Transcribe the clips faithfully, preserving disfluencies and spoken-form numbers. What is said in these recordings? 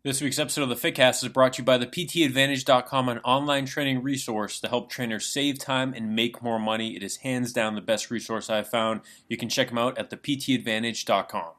This week's episode of the FitCast is brought to you by the P T Advantage dot com, an online training resource to help trainers save time and make more money. It is hands down the best resource I've found. You can check them out at the P T Advantage dot com.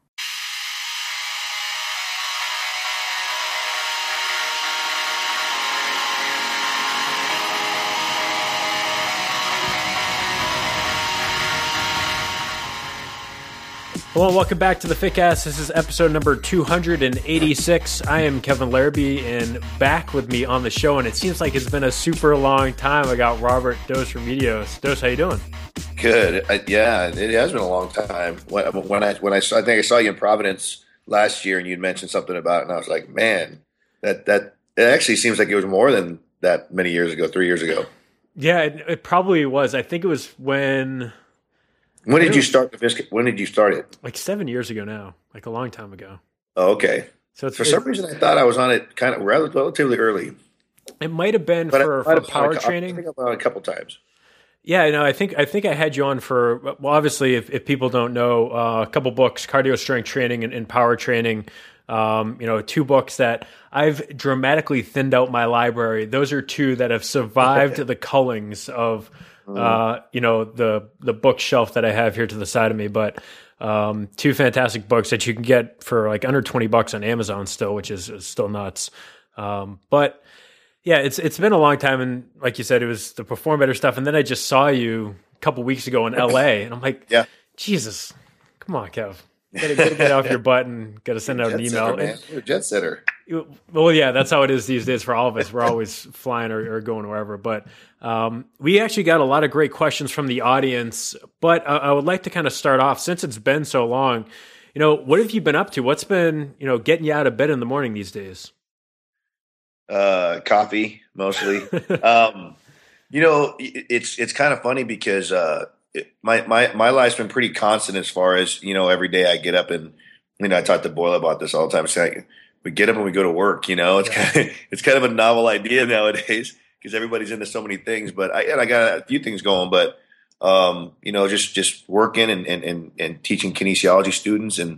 Hello and welcome back to the FitCast. This is episode number two hundred eighty-six. I am Kevin Larrabee, and back with me on the show, and it seems like it's been a super long time. I got Robert Dos Remedios. Dos, how you doing? Good. I, yeah, it has been a long time. When, when I when I saw, I think I saw you in Providence last year, and you'd mentioned something about it, and I was like, man, that that it actually seems like it was more than that many years ago, three years ago. Yeah, it, it probably was. I think it was when. When did you start the Visca? When did you start it? Like seven years ago now, like a long time ago. Oh, okay. So it's, for some it, reason, I thought I was on it kind of relatively early. It might have been but for, for power training. I think I'm on a couple times. Yeah, no, I think I think I had you on for, well, obviously, if, if people don't know, uh, a couple books, Cardio Strength Training and, and Power Training, um, you know, two books that I've dramatically thinned out my library. Those are two that have survived the cullings of, uh, you know, the the bookshelf that I have here to the side of me. But um, two fantastic books that you can get for like under twenty bucks on Amazon still, which is, is still nuts. Um, but yeah, it's it's been a long time, and like you said, it was the Perform Better stuff. And then I just saw you a couple weeks ago in L A, and I'm like, yeah, Jesus, come on, Kev, gotta, gotta get off your butt and gotta send out jet an email. Setter, man. You're a jet setter. Well, yeah, that's how it is these days for all of us. We're always flying or, or going wherever. But um, we actually got a lot of great questions from the audience. But I, I would like to kind of start off, since it's been so long. You know, what have you been up to? What's been, you know, getting you out of bed in the morning these days? Uh, coffee mostly. um, you know, it's it's kind of funny because uh, it, my my my life's been pretty constant as far as, you know, every day I get up and, you know, I talk to Boyle about this all the time. So I, we get up and we go to work. You know, it's yeah. kind of it's kind of a novel idea nowadays because everybody's into so many things. But I and I got a few things going, but um, you know, just just working and and and, and teaching kinesiology students and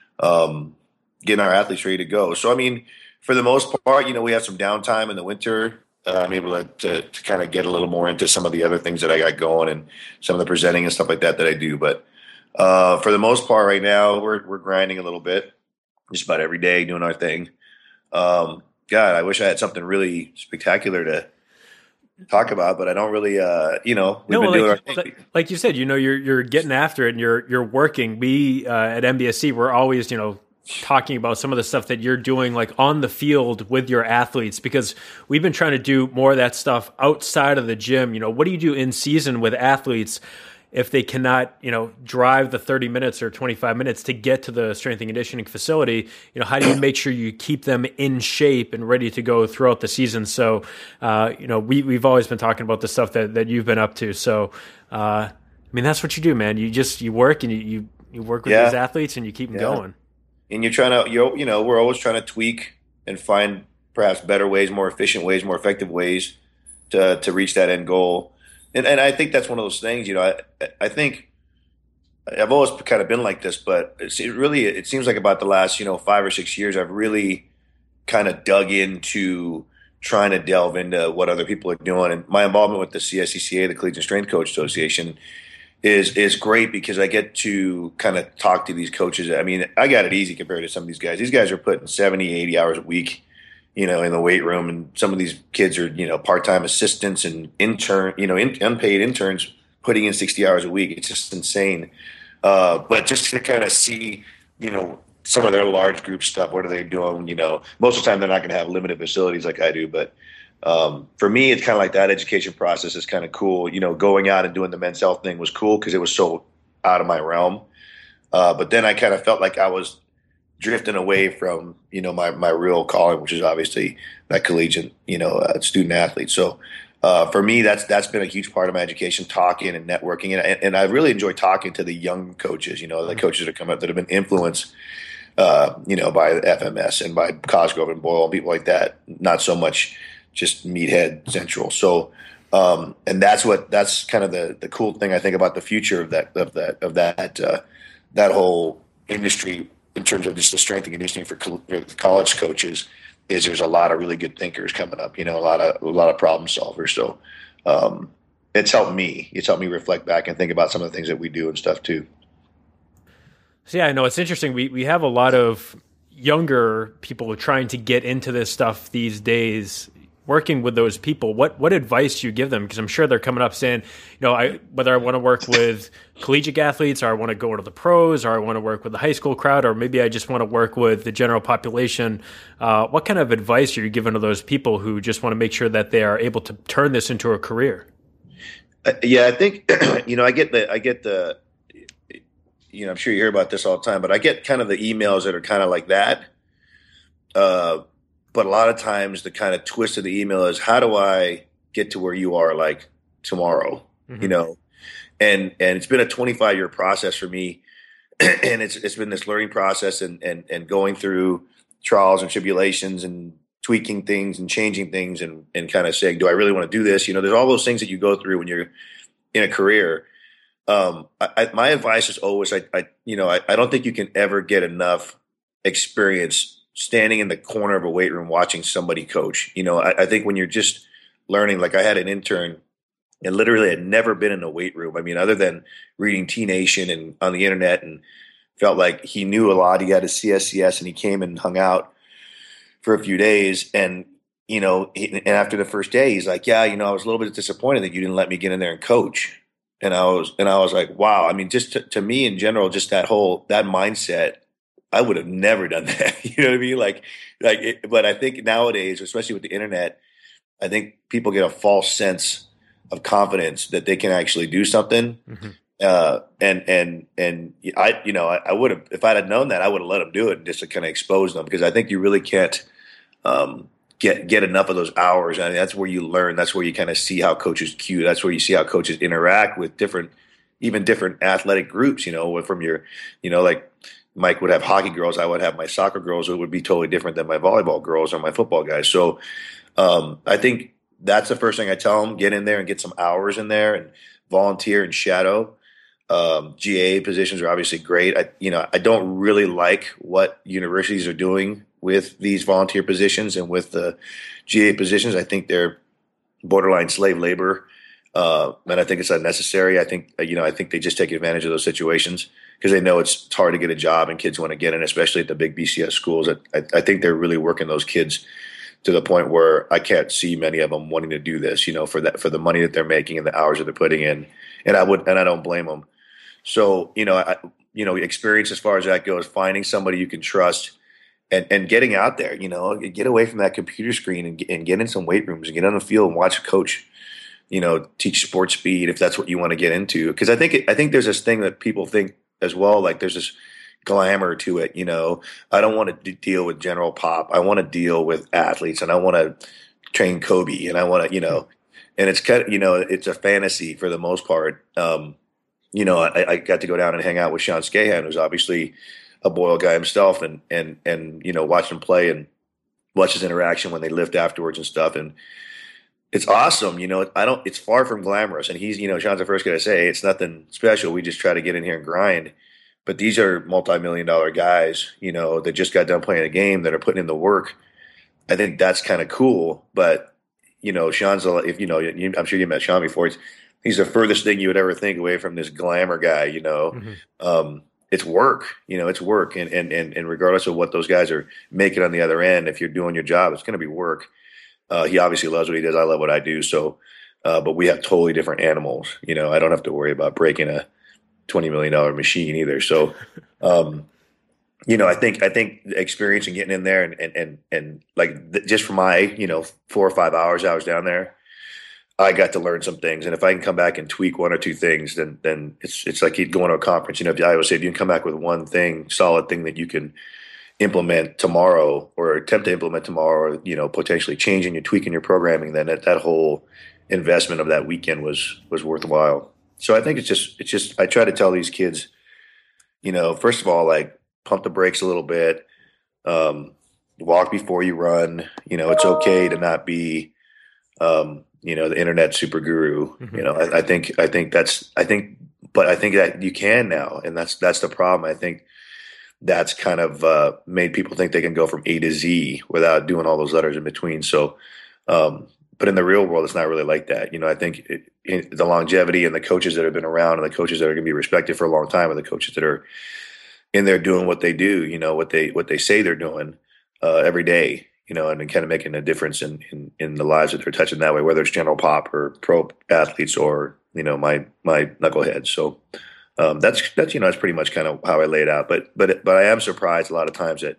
um, getting our athletes ready to go. So I mean, for the most part, you know, we have some downtime in the winter. Uh, I'm able to, to, to kind of get a little more into some of the other things that I got going and some of the presenting and stuff like that that I do. But uh, for the most part, right now, we're we're grinding a little bit, just about every day doing our thing. Um, God, I wish I had something really spectacular to talk about, but I don't really. Uh, you know, we've no, been like, doing our thing. Like, like you said, you know, you're you're getting after it and you're you're working. We uh, at M B S C, we're always, you know, talking about some of the stuff that you're doing like on the field with your athletes, because we've been trying to do more of that stuff outside of the gym. You know, what do you do in season with athletes if they cannot, you know, drive the thirty minutes or twenty-five minutes to get to the strength and conditioning facility? You know, how do you make sure you keep them in shape and ready to go throughout the season? So, uh, you know, we, we've always been talking about the stuff that, that you've been up to. So, uh, I mean, that's what you do, man. You just, you work and you, you, you work with Yeah. these athletes and you keep them Yeah. going. And you're trying to, you you know, we're always trying to tweak and find perhaps better ways, more efficient ways, more effective ways to to reach that end goal. And and I think that's one of those things, you know, I I think I've always kind of been like this, but it's, it really, it seems like about the last, you know, five or six years, I've really kind of dug into trying to delve into what other people are doing. And my involvement with the C S C C A, the Collegiate Strength Coach Association, is is great because I get to kind of talk to these coaches. I mean, I got it easy compared to some of these guys. These guys are putting seventy, eighty hours a week, you know, in the weight room. And some of these kids are, you know, part-time assistants and intern, you know, in, unpaid interns putting in sixty hours a week. It's just insane. Uh, but just to kind of see, you know, some of their large group stuff, what are they doing? You know, most of the time they're not going to have limited facilities like I do, but Um, for me, it's kind of like that education process is kind of cool. You know, going out and doing the men's health thing was cool because it was so out of my realm. Uh, but then I kind of felt like I was drifting away from, you know, my, my real calling, which is obviously that collegiate, you know, uh, student athlete. So uh, for me, that's that's been a huge part of my education, talking and networking. And, and I really enjoy talking to the young coaches, you know, the coaches that come up that have been influenced, uh, you know, by F M S and by Cosgrove and Boyle and people like that. Not so much just meathead central. So, um, and that's what, that's kind of the, the cool thing I think about the future of that, of that, of that, uh, that whole industry in terms of just the strength and conditioning for, co- for college coaches is there's a lot of really good thinkers coming up, you know, a lot of, a lot of problem solvers. So, um, it's helped me, it's helped me reflect back and think about some of the things that we do and stuff too. So yeah, I know it's interesting. We we have a lot of younger people trying to get into this stuff these days. Working with those people, what what advice do you give them? Because I'm sure they're coming up saying, you know, I whether I want to work with collegiate athletes, or I want to go to the pros, or I want to work with the high school crowd, or maybe I just want to work with the general population. Uh, what kind of advice are you giving to those people who just want to make sure that they are able to turn this into a career? Uh, yeah, I think you know, I get the I get the you know, I'm sure you hear about this all the time, but I get kind of the emails that are kind of like that. Uh, But a lot of times the kind of twist of the email is, how do I get to where you are like tomorrow? Mm-hmm. You know, and, and it's been a twenty-five year process for me. And it's, it's been this learning process and, and, and going through trials and tribulations and tweaking things and changing things and, and kind of saying, do I really want to do this? You know, there's all those things that you go through when you're in a career. Um, I, I, my advice is always, I, I you know, I, I don't think you can ever get enough experience standing in the corner of a weight room watching somebody coach. You know, I, I think when you're just learning, like I had an intern and literally had never been in a weight room. I mean, other than reading T Nation and on the internet, and felt like he knew a lot. He had a C S C S and he came and hung out for a few days. And, you know, he, and after the first day, he's like, yeah, you know, I was a little bit disappointed that you didn't let me get in there and coach. And I was, and I was like, wow. I mean, just to, to me in general, just that whole, that mindset, I would have never done that. You know what I mean? Like, like, it, but I think nowadays, especially with the internet, I think people get a false sense of confidence that they can actually do something. Mm-hmm. Uh, and, and, and I, you know, I, I would have, if I'd have known that, I would have let them do it just to kind of expose them, because I think you really can't, um, get, get enough of those hours. I mean, that's where you learn. That's where you kind of see how coaches cue. That's where you see how coaches interact with different, even different athletic groups, you know, from your, you know, like, Mike would have hockey girls. I would have my soccer girls. It would be totally different than my volleyball girls or my football guys. So um, I think that's the first thing I tell them: get in there and get some hours in there and volunteer and shadow. Um, G A A positions are obviously great. I, you know, I don't really like what universities are doing with these volunteer positions and with the G A A positions. I think they're borderline slave labor, uh, and I think it's unnecessary. I think you know, I think they just take advantage of those situations, because they know it's hard to get a job and kids want to get in, especially at the big B C S schools. I, I think they're really working those kids to the point where I can't see many of them wanting to do this, you know, for that, for the money that they're making and the hours that they're putting in. And I would, and I don't blame them. So, you know, I, you know, experience as far as that goes, finding somebody you can trust and, and getting out there, you know, get away from that computer screen and, and get in some weight rooms and get on the field and watch a coach, you know, teach sports speed if that's what you want to get into. Because I think, it, I think there's this thing that people think as well, like there's this glamour to it, you know. I don't want to deal with general pop. I want to deal with athletes, and I want to train Kobe, and I want to, you know, and it's kind of, you know, it's a fantasy for the most part. Um, you know, I, I got to go down and hang out with Sean Scahan, who's obviously a Boyle guy himself, and and and you know, watch him play and watch his interaction when they lift afterwards and stuff, and it's awesome. You know, I don't, it's far from glamorous. And he's, you know, Sean's the first guy to say, hey, it's nothing special. We just try to get in here and grind. But these are multi-million dollar guys, you know, that just got done playing a game, that are putting in the work. I think that's kind of cool. But, you know, Sean's, a, if you know, you, I'm sure you met Sean before. He's, he's the furthest thing you would ever think away from this glamour guy, you know. Mm-hmm. Um, it's work, you know, it's work. And, and, and, and regardless of what those guys are making on the other end, if you're doing your job, it's going to be work. Uh, he obviously loves what he does. I love what I do. So, uh, but we have totally different animals. You know, I don't have to worry about breaking a twenty million dollars machine either. So, um, you know, I think, I think the experience and getting in there and, and, and, and like th- just for my, you know, four or five hours I was down there, I got to learn some things. And if I can come back and tweak one or two things, then, then it's, it's like going to a conference. You know, if I always say, if you can come back with one thing, solid thing that you can implement tomorrow or attempt to implement tomorrow, or, you know, potentially changing your tweaking your programming, then that, that whole investment of that weekend was, was worthwhile. So I think it's just, it's just, I try to tell these kids, you know, first of all, like pump the brakes a little bit, um, walk before you run, you know, it's okay to not be, um, you know, the internet super guru, mm-hmm. you know, I, I think, I think that's, I think, but I think that you can now. And that's, that's the problem. I think, that's kind of uh, made people think they can go from A to Z without doing all those letters in between. So, um, but in the real world, it's not really like that. You know, I think it, it, the longevity and the coaches that have been around and the coaches that are going to be respected for a long time are the coaches that are in there doing what they do. You know, what they what they say they're doing uh, every day. You know, and kind of making a difference in, in in the lives that they're touching that way, whether it's general pop or pro athletes or you know my my knuckleheads. So. Um, that's that's you know that's pretty much kind of how I lay it out. But but but I am surprised a lot of times at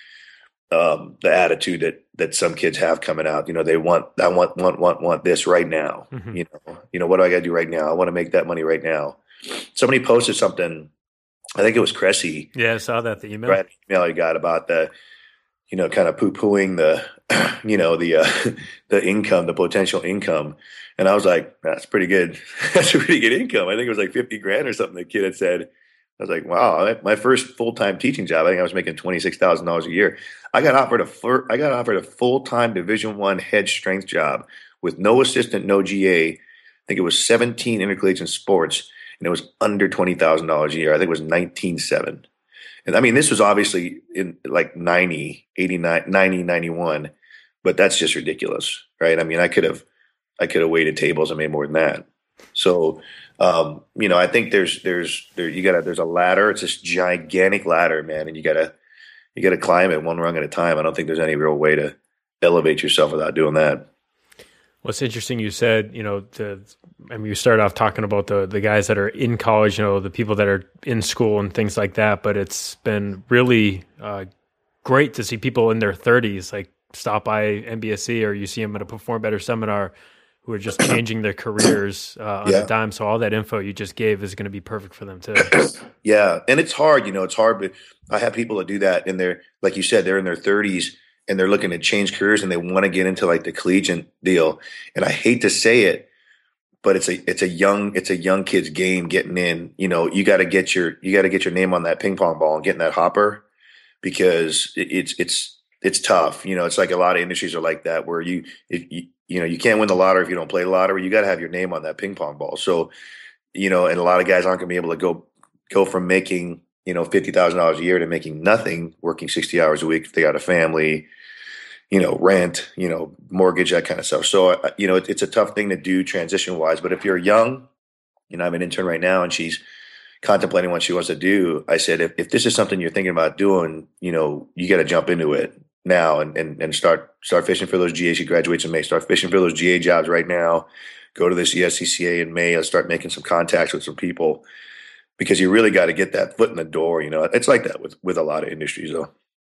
um, the attitude that that some kids have coming out. You know, they want I want want want want this right now. Mm-hmm. You know, you know what do I got to do right now? I want to make that money right now. Somebody posted something. I think it was Cressy. Yeah, I saw that the email. Right, email I got about the you know kind of poo pooing the you know the uh, the income, the potential income. And I was like, that's pretty good. That's a pretty good income. I think it was like fifty grand or something the kid had said. I was like, wow, my first full-time teaching job, I think I was making twenty-six thousand dollars a year. I got offered a fir- I got offered a full-time Division One head strength job with no assistant, no G A. I think it was seventeen intercollegiate sports, and it was under twenty thousand dollars a year. I think it was nineteen seven. And I mean, this was obviously in like ninety, eighty-nine, ninety, ninety-one, but that's just ridiculous, right? I mean, I could have I could have waited tables and made more than that. So, um, you know, I think there's, there's, there, you gotta, there's a ladder. It's this gigantic ladder, man. And you gotta, you gotta climb it one rung at a time. I don't think there's any real way to elevate yourself without doing that. Well, it's interesting you said, you know, the, I mean, you started off talking about the the guys that are in college, you know, the people that are in school and things like that. But it's been really uh, great to see people in their thirties, like stop by M B S C or you see them at a Perform Better seminar, who are just changing their careers uh, on yeah. a dime. So all that info you just gave is going to be perfect for them too. Yeah. And it's hard, you know, it's hard, but I have people that do that and they're, like you said, they're in their thirties and they're looking to change careers and they want to get into like the collegiate deal. And I hate to say it, but it's a, it's a young, it's a young kid's game getting in, you know, you got to get your, you got to get your name on that ping pong ball and get in that hopper because it, it's, it's, it's tough. You know, it's like a lot of industries are like that where you, if you, you know, you can't win the lottery if you don't play the lottery. You got to have your name on that ping pong ball. So, you know, and a lot of guys aren't going to be able to go go from making, you know, fifty thousand dollars a year to making nothing, working sixty hours a week if they got a family, you know, rent, you know, mortgage, that kind of stuff. So, uh, you know, it, it's a tough thing to do transition wise. But if you're young, you know, I have an intern right now and she's contemplating what she wants to do. I said, if, if this is something you're thinking about doing, you know, you got to jump into it now and, and, and start, start fishing for those G A. She graduates in May, start fishing for those G A jobs right now, go to this E S C C A in May and start making some contacts with some people because you really got to get that foot in the door. You know, it's like that with, with a lot of industries though.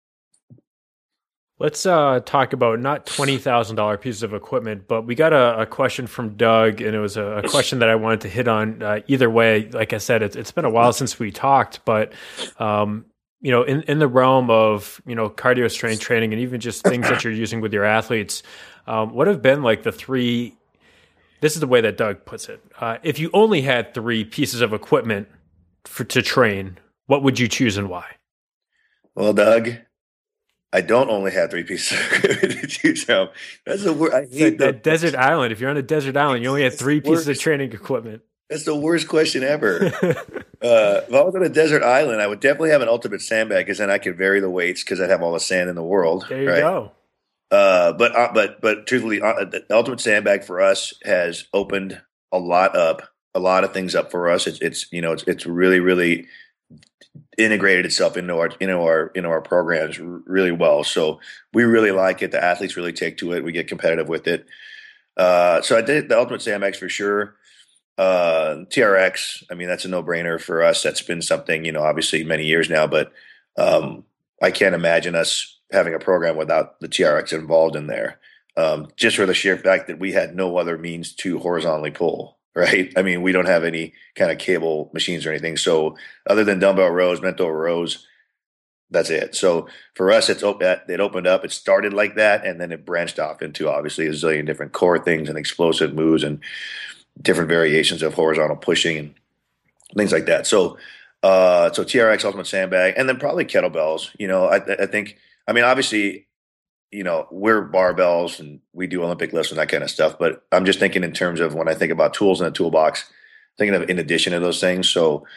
Let's uh, talk about not twenty thousand dollars pieces of equipment, but we got a, a question from Doug, and it was a, a question that I wanted to hit on. Uh, either way, like I said, it's, it's been a while since we talked, but um, you know, in, in the realm of, you know, cardio strength training and even just things that you're using with your athletes, um, what have been like the three, this is the way that Doug puts it. Uh, if you only had three pieces of equipment for, to train, what would you choose and why? Well, Doug, I don't only have three pieces of equipment to choose from. That's the word. I hate that, that desert island. If you're on a desert island, you only have three pieces of training equipment. That's the worst question ever. uh, if I was on a desert island, I would definitely have an ultimate sandbag because then I could vary the weights because I'd have all the sand in the world. There you right? go. Uh, but uh, but but truthfully, uh, the ultimate sandbag for us has opened a lot up, a lot of things up for us. It's it's you know it's it's really really integrated itself into our into our into our programs really well. So we really like it. The athletes really take to it. We get competitive with it. Uh, so I did the ultimate sandbags for sure. Uh, T R X, I mean, that's a no-brainer for us. That's been something, you know, obviously many years now, but um, I can't imagine us having a program without the T R X involved in there. Um, just for the sheer fact that we had no other means to horizontally pull, right? I mean, we don't have any kind of cable machines or anything. So other than dumbbell rows, bent over rows, that's it. So for us, it's it opened up. It started like that, and then it branched off into obviously a zillion different core things and explosive moves and different variations of horizontal pushing and things like that. So, uh, so T R X, ultimate sandbag, and then probably kettlebells. You know, I, I think, I mean, obviously, you know, we're barbells and we do Olympic lifts and that kind of stuff. But I'm just thinking in terms of when I think about tools in a toolbox, thinking of in addition to those things. So,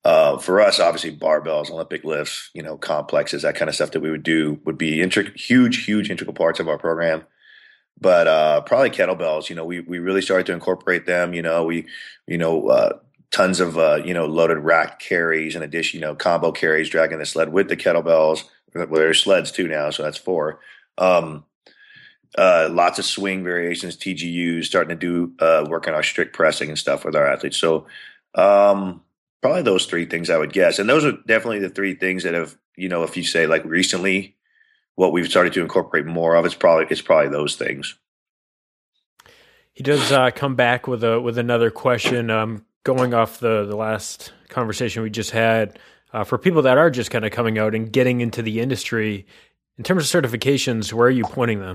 Uh, for us, obviously, barbells, Olympic lifts, you know, complexes, that kind of stuff that we would do would be intric- huge, huge integral parts of our program. But uh, probably kettlebells, you know, we we really started to incorporate them. You know, we, you know, uh, tons of uh, you know loaded rack carries, in addition, you know, combo carries, dragging the sled with the kettlebells. Well, there's sleds too now, so that's four. Um, uh, lots of swing variations, T G Us, starting to do uh, work on our strict pressing and stuff with our athletes. So. Um, Probably those three things I would guess. And those are definitely the three things that have, you know, if you say like recently, what we've started to incorporate more of, it's probably, it's probably those things. He does uh, come back with a, with another question, um, going off the, the last conversation we just had, uh, for people that are just kind of coming out and getting into the industry. In terms of certifications, where are you pointing them?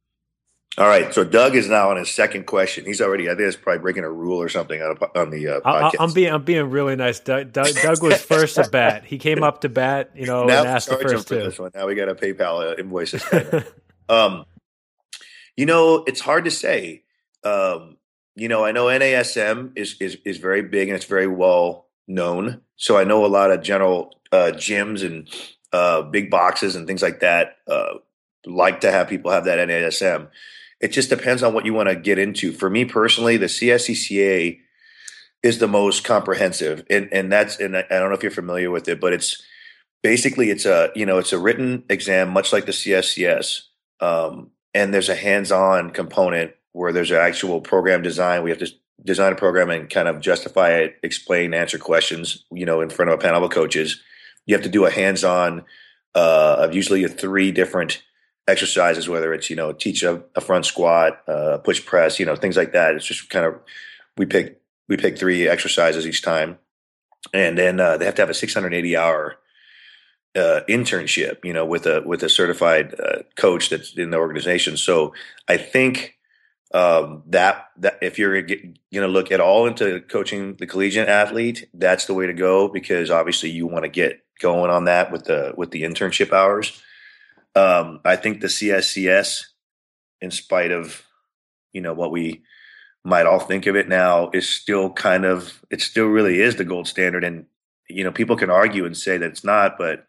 All right, so Doug is now on his second question. He's already, I think, it's probably breaking a rule or something on, a, on the uh, podcast. I, I'm being, I'm being really nice. Doug, Doug, Doug was first to bat. He came up to bat, you know, now and asked the first two. This one. Now we got a PayPal uh, invoices. um, you know, it's hard to say. Um, you know, I know N A S M is is is very big and it's very well known. So I know a lot of general uh, gyms and uh, big boxes and things like that uh, like to have people have that N A S M. It just depends on what you want to get into. For me personally, the C S C C A is the most comprehensive, and and that's and I don't know if you're familiar with it, but it's basically it's a you know it's a written exam, much like the C S C S, um, and there's a hands-on component where there's an actual program design. We have to design a program and kind of justify it, explain, answer questions, you know, in front of a panel of coaches. You have to do a hands-on uh, of usually a three different exercises, whether it's, you know, teach a, a front squat, uh, push press, you know, things like that. It's just kind of, we pick, we pick three exercises each time. And then uh, they have to have a six hundred eighty hour uh, internship, you know, with a, with a certified uh, coach that's in the organization. So I think um, that, that if you're going to look at all into coaching the collegiate athlete, that's the way to go, because obviously you want to get going on that with the, with the internship hours. Um, I think the C S C S, in spite of, you know, what we might all think of it now, is still kind of, it still really is the gold standard. And, you know, people can argue and say that it's not, but,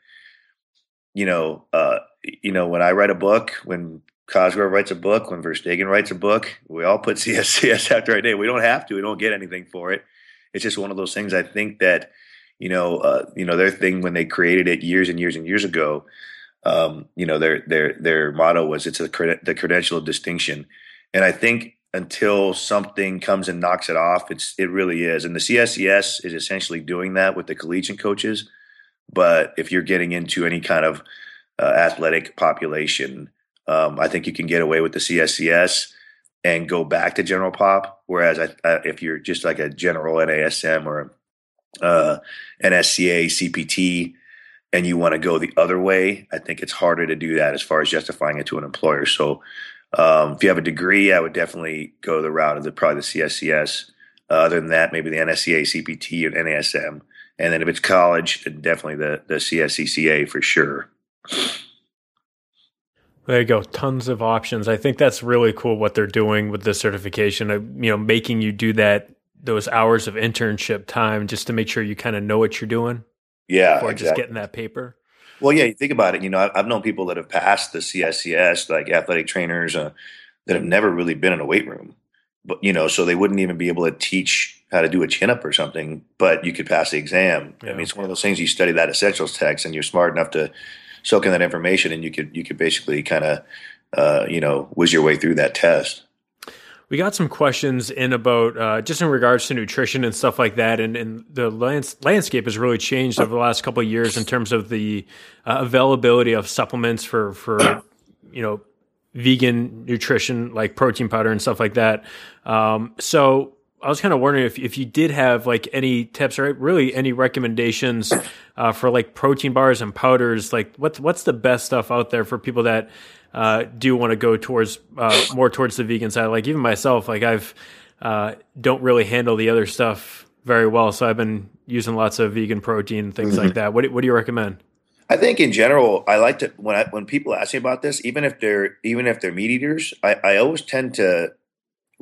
you know, uh, you know, when I write a book, when Cosgrove writes a book, when Verstegen writes a book, we all put C S C S after our name. We don't have to, we don't get anything for it. It's just one of those things. I think that, you know, uh, you know, their thing when they created it years and years and years ago, Um, you know, their their their motto was it's a cred- the credential of distinction, and I think until something comes and knocks it off, it's it really is. And the C S C S is essentially doing that with the collegiate coaches. But if you're getting into any kind of uh, athletic population, um, I think you can get away with the C S C S and go back to general pop. Whereas I, I, if you're just like a general N A S M or uh, N S C A, C P T, and you want to go the other way, I think it's harder to do that as far as justifying it to an employer. So um, if you have a degree, I would definitely go the route of the probably the C S C S. Uh, other than that, maybe the N S C A, C P T, and N A S M. And then if it's college, then definitely the, the C S C C A for sure. There you go. Tons of options. I think that's really cool what they're doing with the certification of, you know, making you do that, those hours of internship time just to make sure you kind of know what you're doing. Yeah, Before exactly. just getting that paper. Well, yeah, you think about it. You know, I've known people that have passed the C S C S, like athletic trainers, uh, that have never really been in a weight room. But, you know, so they wouldn't even be able to teach how to do a chin up or something, but you could pass the exam. Yeah. I mean, it's one of those things, you study that essentials text and you're smart enough to soak in that information, and you could, you could basically kind of, uh, you know, whiz your way through that test. We got some questions in about uh, just in regards to nutrition and stuff like that, and, and the lands- landscape has really changed over the last couple of years in terms of the uh, availability of supplements for for you know vegan nutrition like protein powder and stuff like that. Um, so I was kind of wondering if if you did have like any tips or really any recommendations uh, for like protein bars and powders. Like what's what's the best stuff out there for people that Uh, do want to go towards uh, more towards the vegan side. Like even myself, like I've uh, don't really handle the other stuff very well, so I've been using lots of vegan protein and things mm-hmm. like that. What do, what do you recommend? I think in general, I like to when I, when people ask me about this, even if they're even if they're meat eaters, I, I always tend to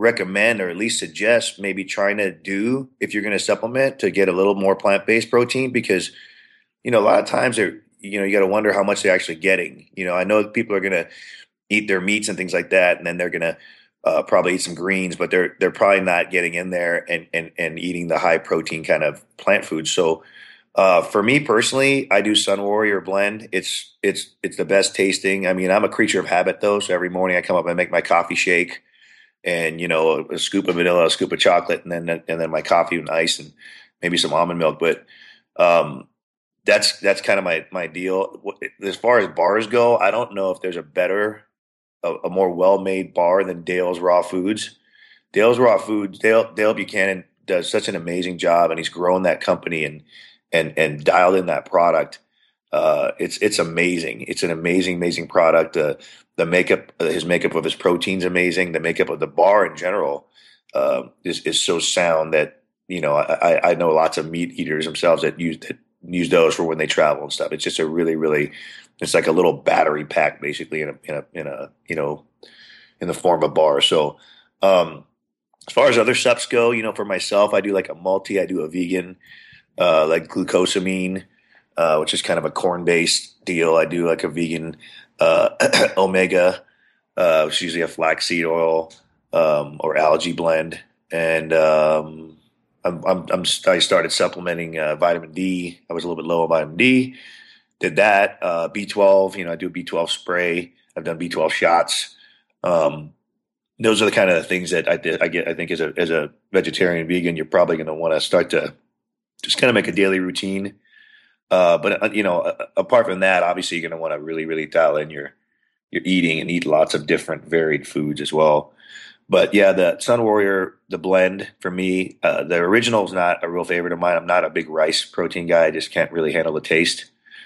recommend or at least suggest maybe trying to do if you're going to supplement to get a little more plant-based protein because, you know, a lot of times they're, you know, you got to wonder how much they're actually getting. You know, I know people are going to eat their meats and things like that, and then they're going to uh, probably eat some greens, but they're they're probably not getting in there and and and eating the high protein kind of plant food. So uh, for me personally, I do Sun Warrior blend. It's it's it's the best tasting. I mean, I'm a creature of habit though, so every morning I come up and make my coffee shake, and you know, a scoop of vanilla, a scoop of chocolate, and then and then my coffee and ice, and maybe some almond milk. But um, that's that's kind of my my deal. As far as bars go, I don't know if there's a better A, a more well-made bar than Dale's Raw Foods. Dale's Raw Foods, Dale Dale Buchanan does such an amazing job, and he's grown that company and and and dialed in that product. Uh, it's it's amazing. It's an amazing, amazing product. Uh, the makeup, uh, his makeup of his protein's amazing. The makeup of the bar in general uh, is is so sound that you know I, I know lots of meat eaters themselves that use that use those for when they travel and stuff. It's just a really, really it's like a little battery pack, basically, in a in a in a you know, in the form of a bar. So, um, as far as other subs go, you know, for myself, I do like a multi. I do a vegan, uh, like glucosamine, uh, which is kind of a corn based deal. I do like a vegan uh, omega, uh, which is usually a flaxseed oil um, or algae blend, and um, I'm, I'm, I'm I started supplementing uh, vitamin D. I was a little bit low on vitamin D. Did that, uh, B twelve, you know, I do a B twelve spray. I've done B twelve shots. Um, those are the kind of things that I did. I get, I think as a, as a vegetarian vegan, you're probably going to want to start to just kind of make a daily routine. Uh, but, uh, you know, uh, apart from that, obviously you're going to want to really, really dial in your, your eating and eat lots of different varied foods as well. But yeah, the Sun Warrior, the blend for me, uh, the original is not a real favorite of mine. I'm not a big rice protein guy. I just can't really handle the taste.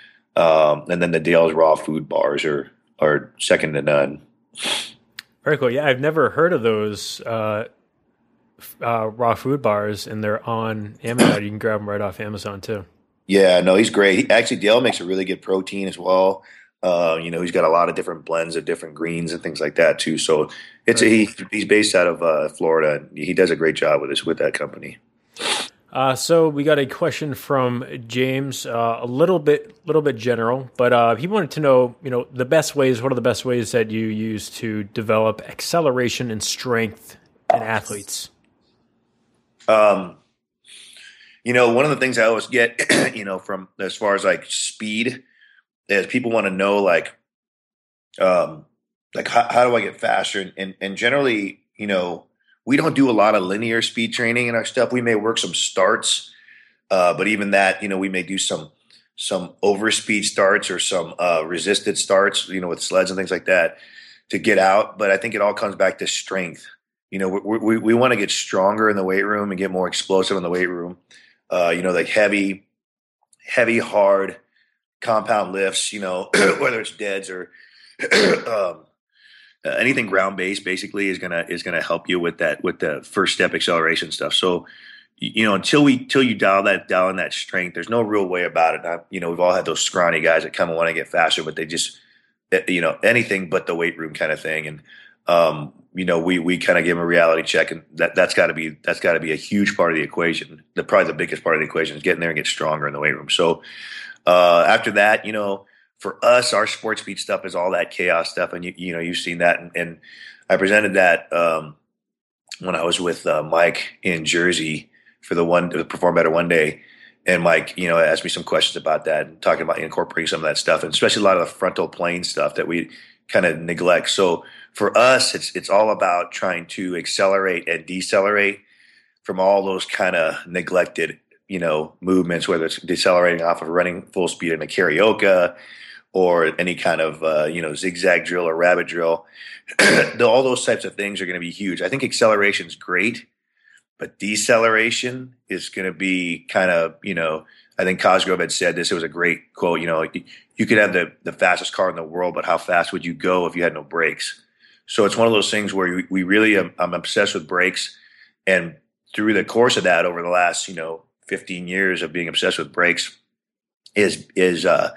Um, and then the Dale's Raw Food bars are are second to none. Very cool. Yeah, I've never heard of those uh, uh, raw food bars, and they're on Amazon. You can grab them right off Amazon too. Yeah, no, he's great. He, actually, Dale makes a really good protein as well. Uh, you know, he's got a lot of different blends of different greens and things like that too. So it's a, he, he's based out of uh, Florida, and he does a great job with this with that company. Uh, so we got a question from James, uh, a little bit, little bit general, but uh, he wanted to know, you know, the best ways. What are the best ways that you use to develop acceleration and strength in athletes? Um, you know, one of the things I always get, you know, from as far as like speed, is people want to know like, um, like how, how do I get faster? And, and and generally, you know. We don't do a lot of linear speed training in our stuff. We may work some starts, uh, but even that, you know, we may do some some over speed starts or some uh, resisted starts, you know, with sleds and things like that to get out. But I think it all comes back to strength. You know, we we, we want to get stronger in the weight room and get more explosive in the weight room. Uh, you know, like heavy, heavy, hard compound lifts. You know, whether it's deads or um, Uh, anything ground based basically is gonna is gonna help you with that with the first step acceleration stuff. So you know until we until you dial that dial in that strength, there's no real way about it. I, you know we've all had those scrawny guys that kind of want to get faster, but they just you know anything but the weight room kind of thing. And um, you know we we kind of give them a reality check, and that that's got to be that's got to be a huge part of the equation. The probably the biggest part of the equation is getting there and get stronger in the weight room. So uh, after that, you know. For us, our sports speed stuff is all that chaos stuff, and you you know you've seen that, and, and I presented that um, when I was with uh, Mike in Jersey for the one the Perform Better One Day, and Mike you know asked me some questions about that and talking about incorporating some of that stuff, and especially a lot of the frontal plane stuff that we kind of neglect. So for us, it's it's all about trying to accelerate and decelerate from all those kind of neglected you know movements, whether it's decelerating off of running full speed in a karaoke. Or any kind of uh, you know zigzag drill or rabbit drill, all those types of things are going to be huge. I think acceleration is great, but deceleration is going to be kind of you know. I think Cosgrove had said this. It was a great quote. You know, you could have the the fastest car in the world, but how fast would you go if you had no brakes? So it's one of those things where we, we really am, I'm obsessed with brakes, and through the course of that, over the last you know fifteen years of being obsessed with brakes, is is uh,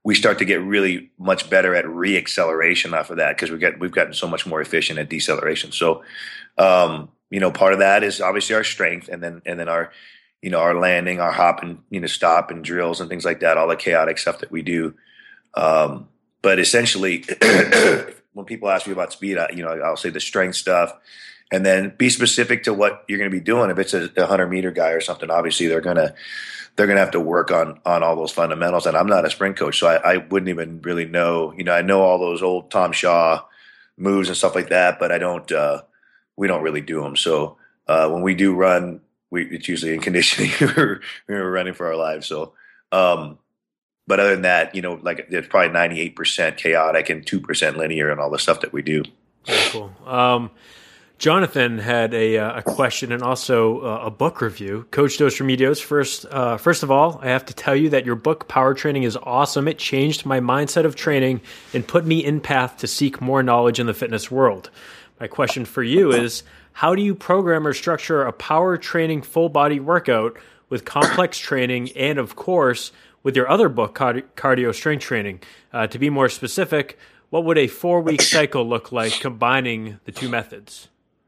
we start to get really much better at re-acceleration off of that because we get we've gotten so much more efficient at deceleration. So, um, you know, part of that is obviously our strength, and then and then our, you know, our landing, our hop and you know stop and drills and things like that, all the chaotic stuff that we do. Um, but essentially, when people ask me about speed, I, you know, I'll say the strength stuff, and then be specific to what you're going to be doing. If it's a, a hundred meter guy or something, obviously they're gonna they're gonna have to work on on all those fundamentals. And I'm not a sprint coach, so I, I wouldn't even really know. You know, I know all those old Tom Shaw moves and stuff like that, but I don't. Uh, we don't really do them. So uh, when we do run, we it's usually in conditioning. we're, we're running for our lives. So. Um, But other than that, you know, like it's probably ninety-eight percent chaotic and two percent linear and all the stuff that we do. Very cool. Um, Jonathan had a, uh, a question and also uh, a book review. Coach Dos Remedios, first, uh, first of all, I have to tell you that your book, Power Training, is awesome. It changed my mindset of training and put me in path to seek more knowledge in the fitness world. My question for you is, how do you program or structure a power training full body workout with complex training and, of course, with your other book, Cardio Strength Training? Uh, to be more specific, what would a four-week cycle look like combining the two methods?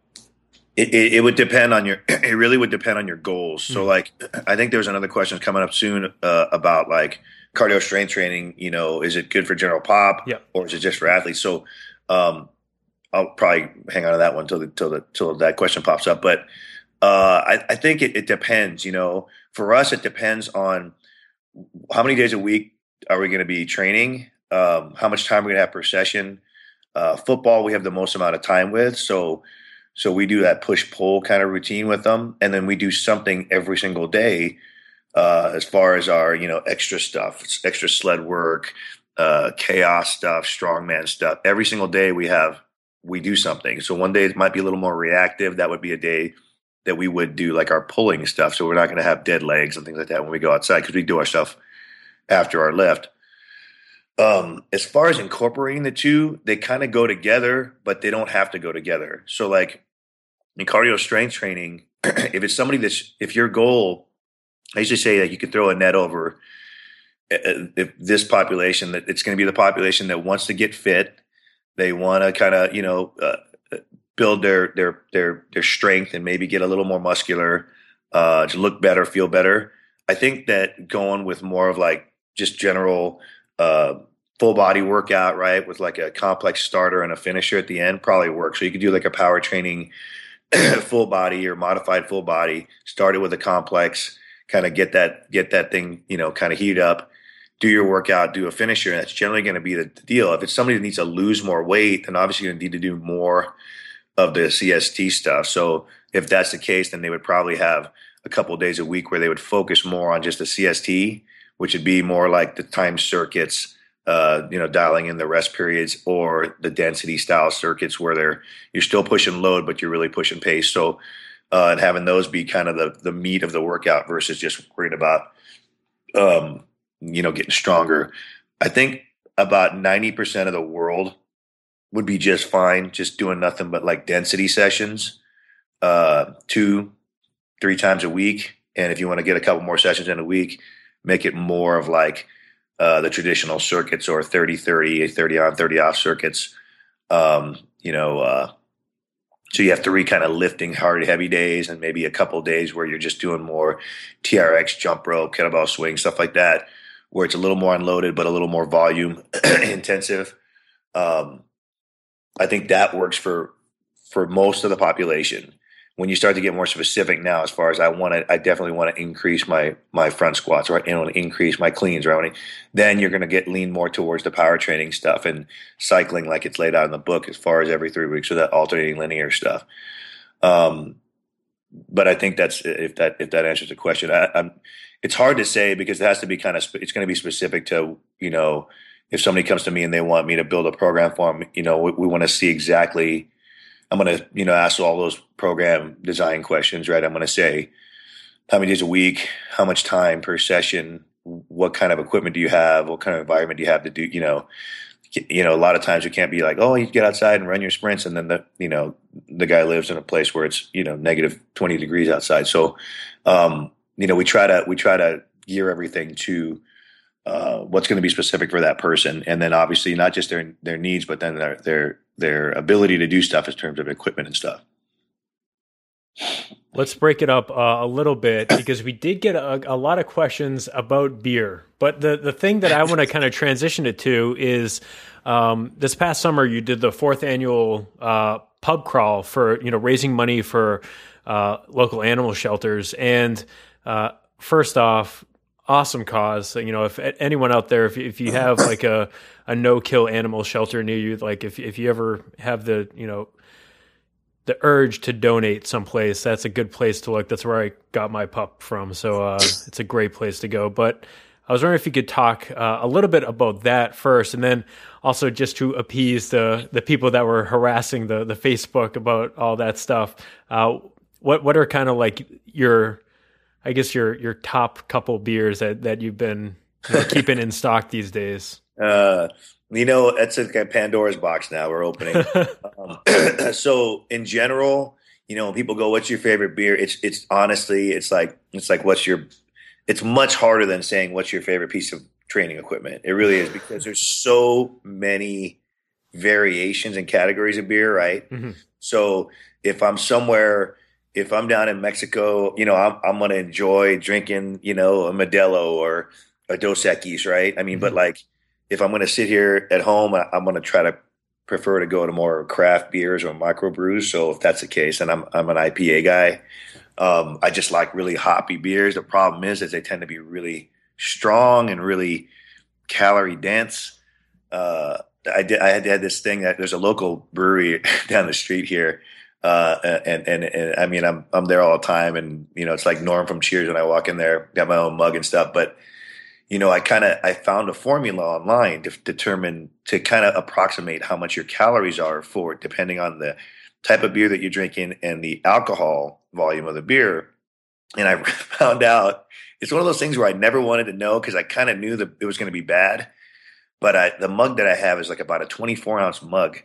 It, it, it would depend on your. It really would depend on your goals. So, mm-hmm. like, I think there's another question coming up soon uh, about like cardio strength training. You know, is it good for general pop, yeah. or is it just for athletes? So, um, I'll probably hang on to that one till the, till the, till that question pops up. But uh, I, I think it, it depends. You know, for us, it depends on how many days a week are we going to be training? Um, how much time we're going to have per session? Uh, football, we have the most amount of time with. So, so we do that push pull kind of routine with them. And then we do something every single day uh, as far as our, you know, extra stuff, extra sled work, uh, chaos stuff, strongman stuff. Every single day we have, we do something. So one day it might be a little more reactive. That would be a day that we would do like our pulling stuff. So we're not going to have dead legs and things like that when we go outside because we do our stuff after our lift. Um, as far as incorporating the two, they kind of go together, but they don't have to go together. So like in cardio strength training, if it's somebody that's, if your goal, I usually say that you could throw a net over if this population, that it's going to be the population that wants to get fit. They want to kind of, you know, uh, build their their their their strength and maybe get a little more muscular, uh, to look better, feel better. I think that going with more of like just general uh, full body workout, right, with like a complex starter and a finisher at the end probably works. So you could do like a power training full body or modified full body, start it with a complex, kind of get that get that thing, you know, kind of heat up, do your workout, do a finisher, and that's generally going to be the deal. If it's somebody that needs to lose more weight, then obviously you need to do more of the C S T stuff. So if that's the case, then they would probably have a couple of days a week where they would focus more on just the C S T, which would be more like the time circuits, uh, you know, dialing in the rest periods, or the density style circuits where they're you're still pushing load, but you're really pushing pace. So uh, and having those be kind of the the meat of the workout versus just worrying about um, you know, getting stronger. I think about ninety percent of the world would be just fine, just doing nothing but like density sessions, uh, two, three times a week. And if you want to get a couple more sessions in a week, make it more of like uh, the traditional circuits or thirty thirty, thirty on, thirty off circuits. Um, you know, uh, so you have three kind of lifting hard, heavy days, and maybe a couple of days where you're just doing more T R X, jump rope, kettlebell swing, stuff like that, where it's a little more unloaded, but a little more volume intensive. Um, I think that works for for most of the population. When you start to get more specific now, as far as I want to, I definitely want to increase my my front squats, right? And I want to increase my cleans, right? Then you're going to get lean more towards the power training stuff and cycling, like it's laid out in the book, as far as every three weeks, or that alternating linear stuff. Um, but I think that's if that if that answers the question. I, I'm. It's hard to say because it has to be kind of. It's going to be specific to, you know, if somebody comes to me and they want me to build a program for them, you know, we, we want to see exactly. I'm going to, you know, ask all those program design questions, right? I'm going to say, how many days a week, how much time per session, what kind of equipment do you have, what kind of environment do you have to do, you know, you know, a lot of times you can't be like, oh, you get outside and run your sprints, and then the, you know, the guy lives in a place where it's, you know, negative twenty degrees outside. So, um, you know, we try to we try to gear everything to uh, what's going to be specific for that person, and then obviously not just their their needs, but then their their their ability to do stuff in terms of equipment and stuff. Let's break it up uh, a little bit, because we did get a, a lot of questions about beer. But the, the thing that I want to kind of transition it to is um, this past summer you did the fourth annual uh, pub crawl for, you know, raising money for uh, local animal shelters. And uh, first off, awesome cause. So, you know, if anyone out there, if if you have like a, a no-kill animal shelter near you, like if if you ever have the, you know, the urge to donate someplace, that's a good place to look. That's where I got my pup from. So uh, it's a great place to go. But I was wondering if you could talk uh, a little bit about that first, and then also just to appease the the people that were harassing the the Facebook about all that stuff. Uh, what what are kind of like your, I guess your your top couple beers that that you've been, you know, keeping in stock these days? Uh, you know, that's a Pandora's box now we're opening. um, so in general, you know, when people go, what's your favorite beer? It's, it's honestly, it's like, it's like, what's your, it's much harder than saying, what's your favorite piece of training equipment? It really is, because there's so many variations and categories of beer, right? Mm-hmm. So if I'm somewhere, if I'm down in Mexico, you know, I'm, I'm going to enjoy drinking, you know, a Modelo or a Dos Equis, right? I mean, mm-hmm. but like, if I'm going to sit here at home, I'm going to try to prefer to go to more craft beers or microbrews. So if that's the case, and I'm I'm an I P A guy, um, I just like really hoppy beers. The problem is, is they tend to be really strong and really calorie dense. Uh, I did I had, had this thing that there's a local brewery down the street here, uh, and, and and I mean I'm I'm there all the time, and you know it's like Norm from Cheers when I walk in there, got my own mug and stuff, but. You know, I kind of I found a formula online to determine to kind of approximate how much your calories are for depending on the type of beer that you're drinking and the alcohol volume of the beer. And I found out it's one of those things where I never wanted to know because I kind of knew that it was going to be bad. But I, the mug that I have is like about a twenty-four ounce mug,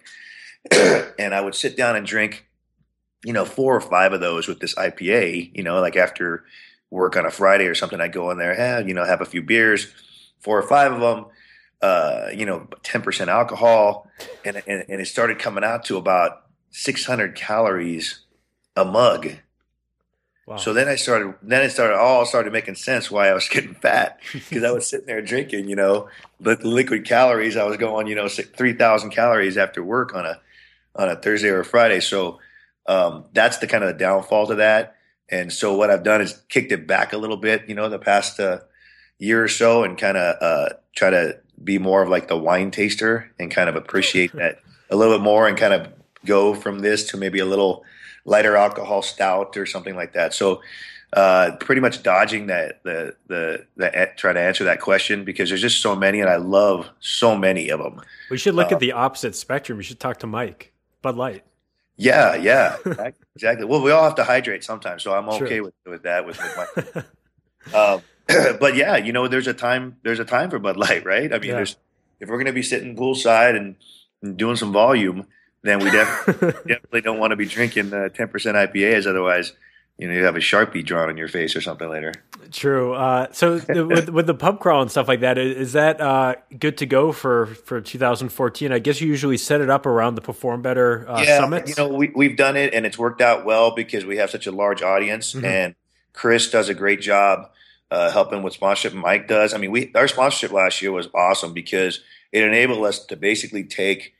and I would sit down and drink, you know, four or five of those with this I P A. You know, like after work on a Friday or something, I go in there, have, you know, have a few beers, four or five of them, uh, you know, ten percent alcohol. And, and, and it started coming out to about six hundred calories a mug. Wow. So then I started, then it started, all started making sense why I was getting fat, because I was sitting there drinking, you know, the liquid calories. I was going, you know, three thousand calories after work on a, on a Thursday or a Friday. So um, that's the kind of the downfall to that. And so what I've done is kicked it back a little bit, you know, the past uh, year or so, and kind of uh, try to be more of like the wine taster and kind of appreciate that a little bit more, and kind of go from this to maybe a little lighter alcohol stout or something like that. So uh, pretty much dodging that, the, the, the, try to answer that question, because there's just so many, and I love so many of them. We should look um, at the opposite spectrum. We should talk to Mike, Bud Light. Yeah, yeah, exactly. Well, we all have to hydrate sometimes, so I'm okay sure. with with that. With, with my, um, but yeah, you know, there's a time. There's a time for Bud Light, right? I mean, yeah. there's if we're going to be sitting poolside and, and doing some volume, then we definitely, definitely don't want to be drinking uh, ten percent I P As. Otherwise, you know, you have a Sharpie drawn on your face or something later. True. Uh, so the, with with the pub crawl and stuff like that, is that uh, good to go for, for two thousand fourteen? I guess you usually set it up around the Perform Better uh, yeah, summits. You know, we we've done it, and it's worked out well because we have such a large audience, mm-hmm. and Chris does a great job uh, helping with sponsorship. Mike does. I mean, we our sponsorship last year was awesome because it enabled us to basically take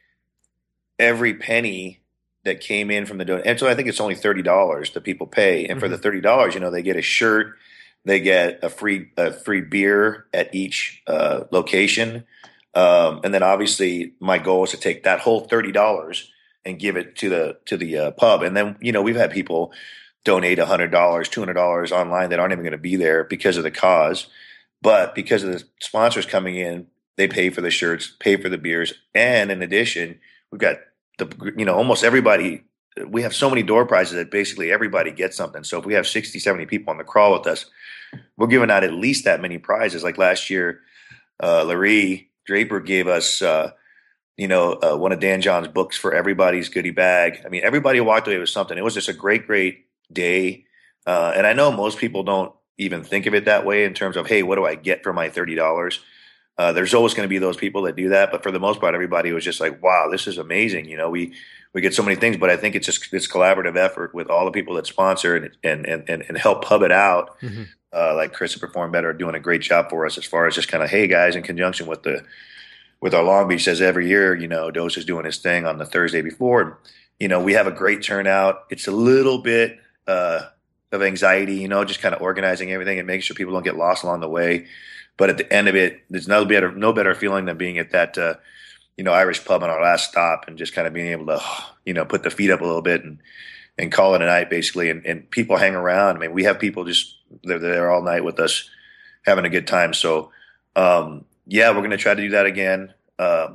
every penny that came in from the donation. And so I think it's only thirty dollars that people pay. And mm-hmm. for the thirty dollars, you know, they get a shirt, they get a free, a free beer at each uh, location. Um, and then obviously my goal is to take that whole thirty dollars and give it to the, to the uh, pub. And then, you know, we've had people donate a hundred dollars, two hundred dollars online that aren't even going to be there because of the cause. But because of the sponsors coming in, they pay for the shirts, pay for the beers. And in addition, we've got the, you know, almost everybody, we have so many door prizes that basically everybody gets something. So if we have sixty, seventy people on the crawl with us, we're giving out at least that many prizes. Like last year, uh, Larry Draper gave us, uh, you know, uh, one of Dan John's books for everybody's goodie bag. I mean, everybody walked away with something. It was just a great, great day. Uh, and I know most people don't even think of it that way in terms of, hey, what do I get for my thirty dollars? Uh, there's always going to be those people that do that, but for the most part, everybody was just like, "Wow, this is amazing!" You know, we we get so many things, but I think it's just this collaborative effort with all the people that sponsor and and and, and help pub it out. Mm-hmm. Uh, like Chris and Perform Better are doing a great job for us as far as just kind of, hey guys, in conjunction with the with our Long Beach, says every year, you know, Dose is doing his thing on the Thursday before. You know, we have a great turnout. It's a little bit uh, of anxiety, you know, just kind of organizing everything and making sure people don't get lost along the way. But at the end of it, there's no better no better feeling than being at that, uh, you know, Irish pub on our last stop and just kind of being able to, you know, put the feet up a little bit and and call it a night basically. And, and people hang around. I mean, we have people just they're there all night with us, having a good time. So, um, yeah, we're going to try to do that again um,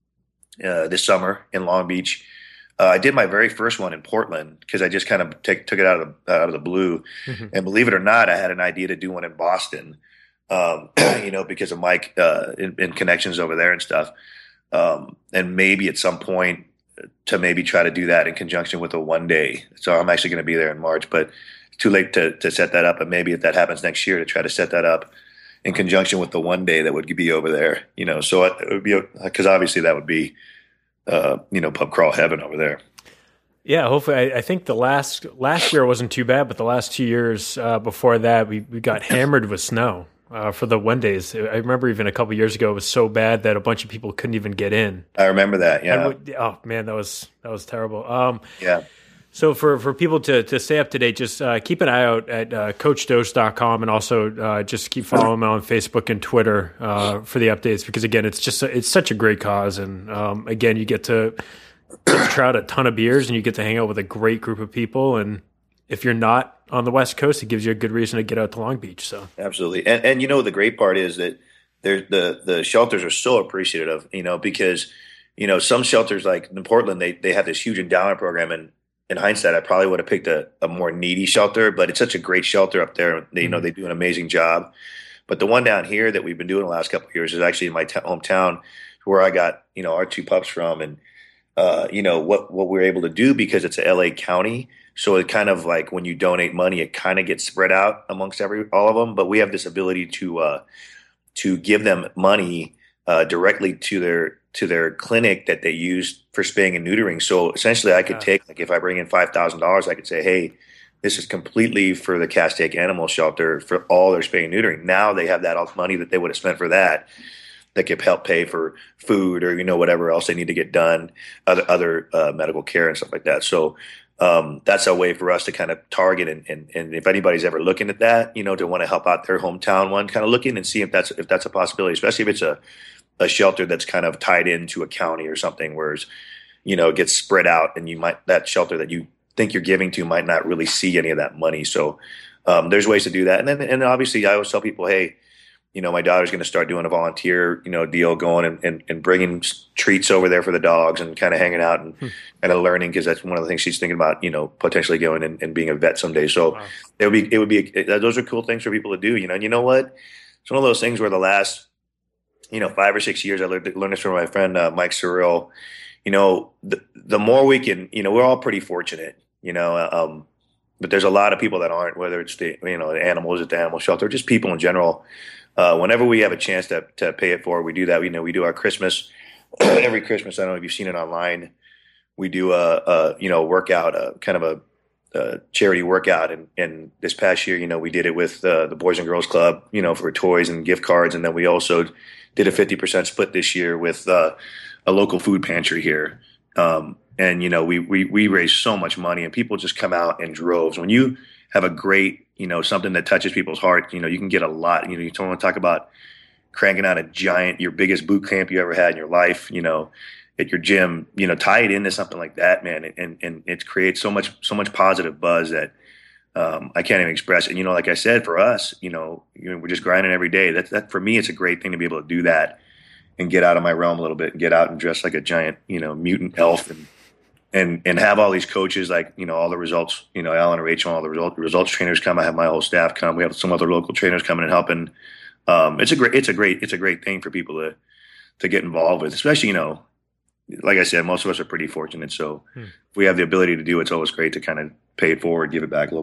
uh, this summer in Long Beach. Uh, I did my very first one in Portland because I just kind of take, took it out of the out of the blue. Mm-hmm. And believe it or not, I had an idea to do one in Boston. Um, you know, because of Mike uh, in, in connections over there and stuff. Um, and maybe at some point to maybe try to do that in conjunction with a one day. So I'm actually going to be there in March, but it's too late to, to set that up. And maybe if that happens next year, to try to set that up in conjunction with the one day that would be over there, you know, so it would be, because obviously that would be, uh, you know, pub crawl heaven over there. Yeah, hopefully. I, I think the last last year wasn't too bad, but the last two years uh, before that, we, we got hammered with snow. Uh, for the one days. I remember even a couple years ago, it was so bad that a bunch of people couldn't even get in. I remember that. Yeah. We, oh man, that was, that was terrible. Um, yeah. So for, for people to, to stay up to date, just uh, keep an eye out at uh, coach dose dot com and also uh, just keep following them on Facebook and Twitter uh, for the updates, because again, it's just, a, it's such a great cause. And um, again, you get to, get to try out a ton of beers and you get to hang out with a great group of people. And if you're not on the West Coast, it gives you a good reason to get out to Long Beach. So absolutely, and and you know the great part is that the the shelters are so appreciative, you know, because you know some shelters like in Portland they they have this huge endowment program, and in hindsight I probably would have picked a, a more needy shelter, but it's such a great shelter up there. They, you know, they do an amazing job. But the one down here that we've been doing the last couple of years is actually in my t- hometown, where I got you know our two pups from, and uh, you know what what we were able to do because it's a L A county. So it kind of like when you donate money, it kind of gets spread out amongst every all of them. But we have this ability to uh, to give them money uh, directly to their to their clinic that they use for spaying and neutering. So essentially, I could take like if I bring in five thousand dollars, I could say, hey, this is completely for the Castaic Animal Shelter for all their spaying and neutering. Now they have that money that they would have spent for that that could help pay for food or you know whatever else they need to get done, other other uh, medical care and stuff like that. So. Um, that's a way for us to kind of target and, and, and if anybody's ever looking at that, you know, to want to help out their hometown one, kind of looking and see if that's if that's a possibility, especially if it's a, a shelter that's kind of tied into a county or something, whereas, you know, it gets spread out and you might that shelter that you think you're giving to might not really see any of that money. So um, there's ways to do that. And then and obviously I always tell people, hey, you know, my daughter's going to start doing a volunteer, you know, deal going and, and, and bringing treats over there for the dogs and kind of hanging out and hmm. kind of learning because that's one of the things she's thinking about, you know, potentially going and, and being a vet someday. So wow. it would be, it would be, it, those are cool things for people to do, you know, and you know what? It's one of those things where the last, you know, five or six years, I learned, learned this from my friend, uh, Mike Surreal, you know, the, the more we can, you know, we're all pretty fortunate, you know, um, but there's a lot of people that aren't, whether it's the, you know, the animals at the animal shelter, just people in general. Uh, whenever we have a chance to to pay it forward, we do that. We you know we do our Christmas every Christmas. I don't know if you've seen it online. We do a, a you know workout, a kind of a, a charity workout, and, and this past year, you know, we did it with uh, the Boys and Girls Club, you know, for toys and gift cards, and then we also did a fifty percent split this year with uh, a local food pantry here. Um, and you know, we we we raised so much money, and people just come out in droves. When you have a great, you know, something that touches people's heart, you know, you can get a lot. You know, you don't want to talk about cranking out a giant, your biggest boot camp you ever had in your life, you know, at your gym, you know, tie it into something like that, man. And, and it creates so much, so much positive buzz that um, I can't even express. And, you know, like I said, for us, you know, you know, we're just grinding every day. That, that for me, it's a great thing to be able to do that and get out of my realm a little bit and get out and dress like a giant, you know, mutant elf and, and and have all these coaches, like, you know, all the results, you know, Alan and Rachel, all the result, results trainers come. I have my whole staff come. We have some other local trainers coming and helping. Um, it's a great, it's a great, it's a great thing for people to to get involved with, especially, you know, like I said, most of us are pretty fortunate. So hmm. if we have the ability to do it, it's always great to kind of pay it forward, give it back a little bit.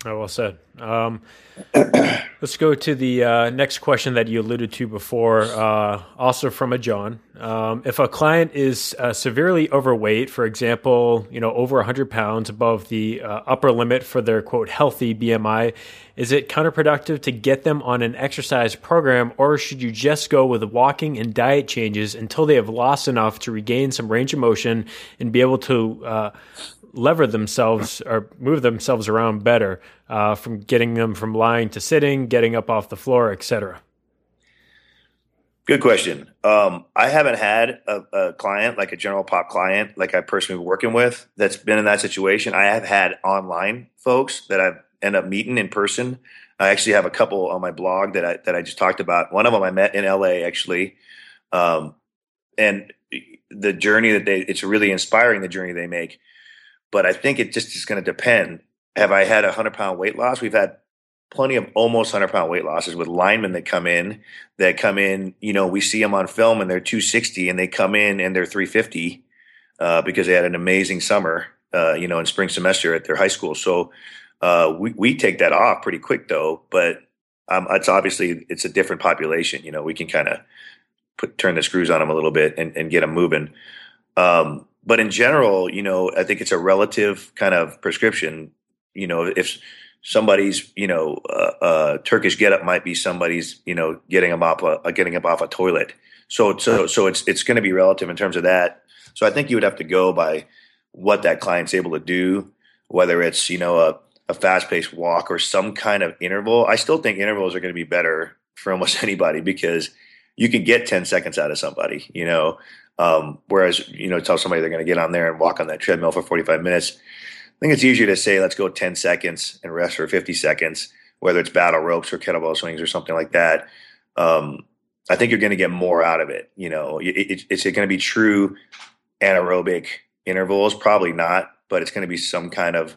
Oh, well said. Um, let's go to the uh, next question that you alluded to before, uh, also from a John. Um, if a client is uh, severely overweight, for example, you know, over one hundred pounds above the uh, upper limit for their, quote, healthy B M I, is it counterproductive to get them on an exercise program, or should you just go with walking and diet changes until they have lost enough to regain some range of motion and be able to uh, lever themselves or move themselves around better, uh, from getting them from lying to sitting, getting up off the floor, et cetera? Good question. Um, I haven't had a, a client, like a general pop client, like I personally been working with, that's been in that situation. I have had online folks that I've end up meeting in person. I actually have a couple on my blog that I that I just talked about. One of them I met in L A actually, um, and the journey that they it's really inspiring, the journey they make. But I think it just is going to depend. Have I had a hundred pound weight loss? We've had plenty of almost hundred pound weight losses with linemen that come in, that come in, you know, we see them on film and they're two sixty and they come in and they're three fifty uh, because they had an amazing summer, uh, you know, in spring semester at their high school. So uh, we, we take that off pretty quick though, but um, it's obviously, it's a different population. You know, we can kind of put, turn the screws on them a little bit and, and get them moving. Um, But in general, you know, I think it's a relative kind of prescription. You know, if somebody's, you know, uh, uh, Turkish getup might be somebody's, you know, getting them off a, getting up off a toilet. So, so, so it's it's going to be relative in terms of that. So I think you would have to go by what that client's able to do, whether it's, you know, a, a fast-paced walk or some kind of interval. I still think intervals are going to be better for almost anybody because you can get ten seconds out of somebody, you know. Um, whereas, you know, tell somebody they're going to get on there and walk on that treadmill for forty-five minutes. I think it's easier to say, let's go ten seconds and rest for fifty seconds, whether it's battle ropes or kettlebell swings or something like that. Um, I think you're going to get more out of it. You know, it, it, it's going to be true anaerobic intervals, probably not, but it's going to be some kind of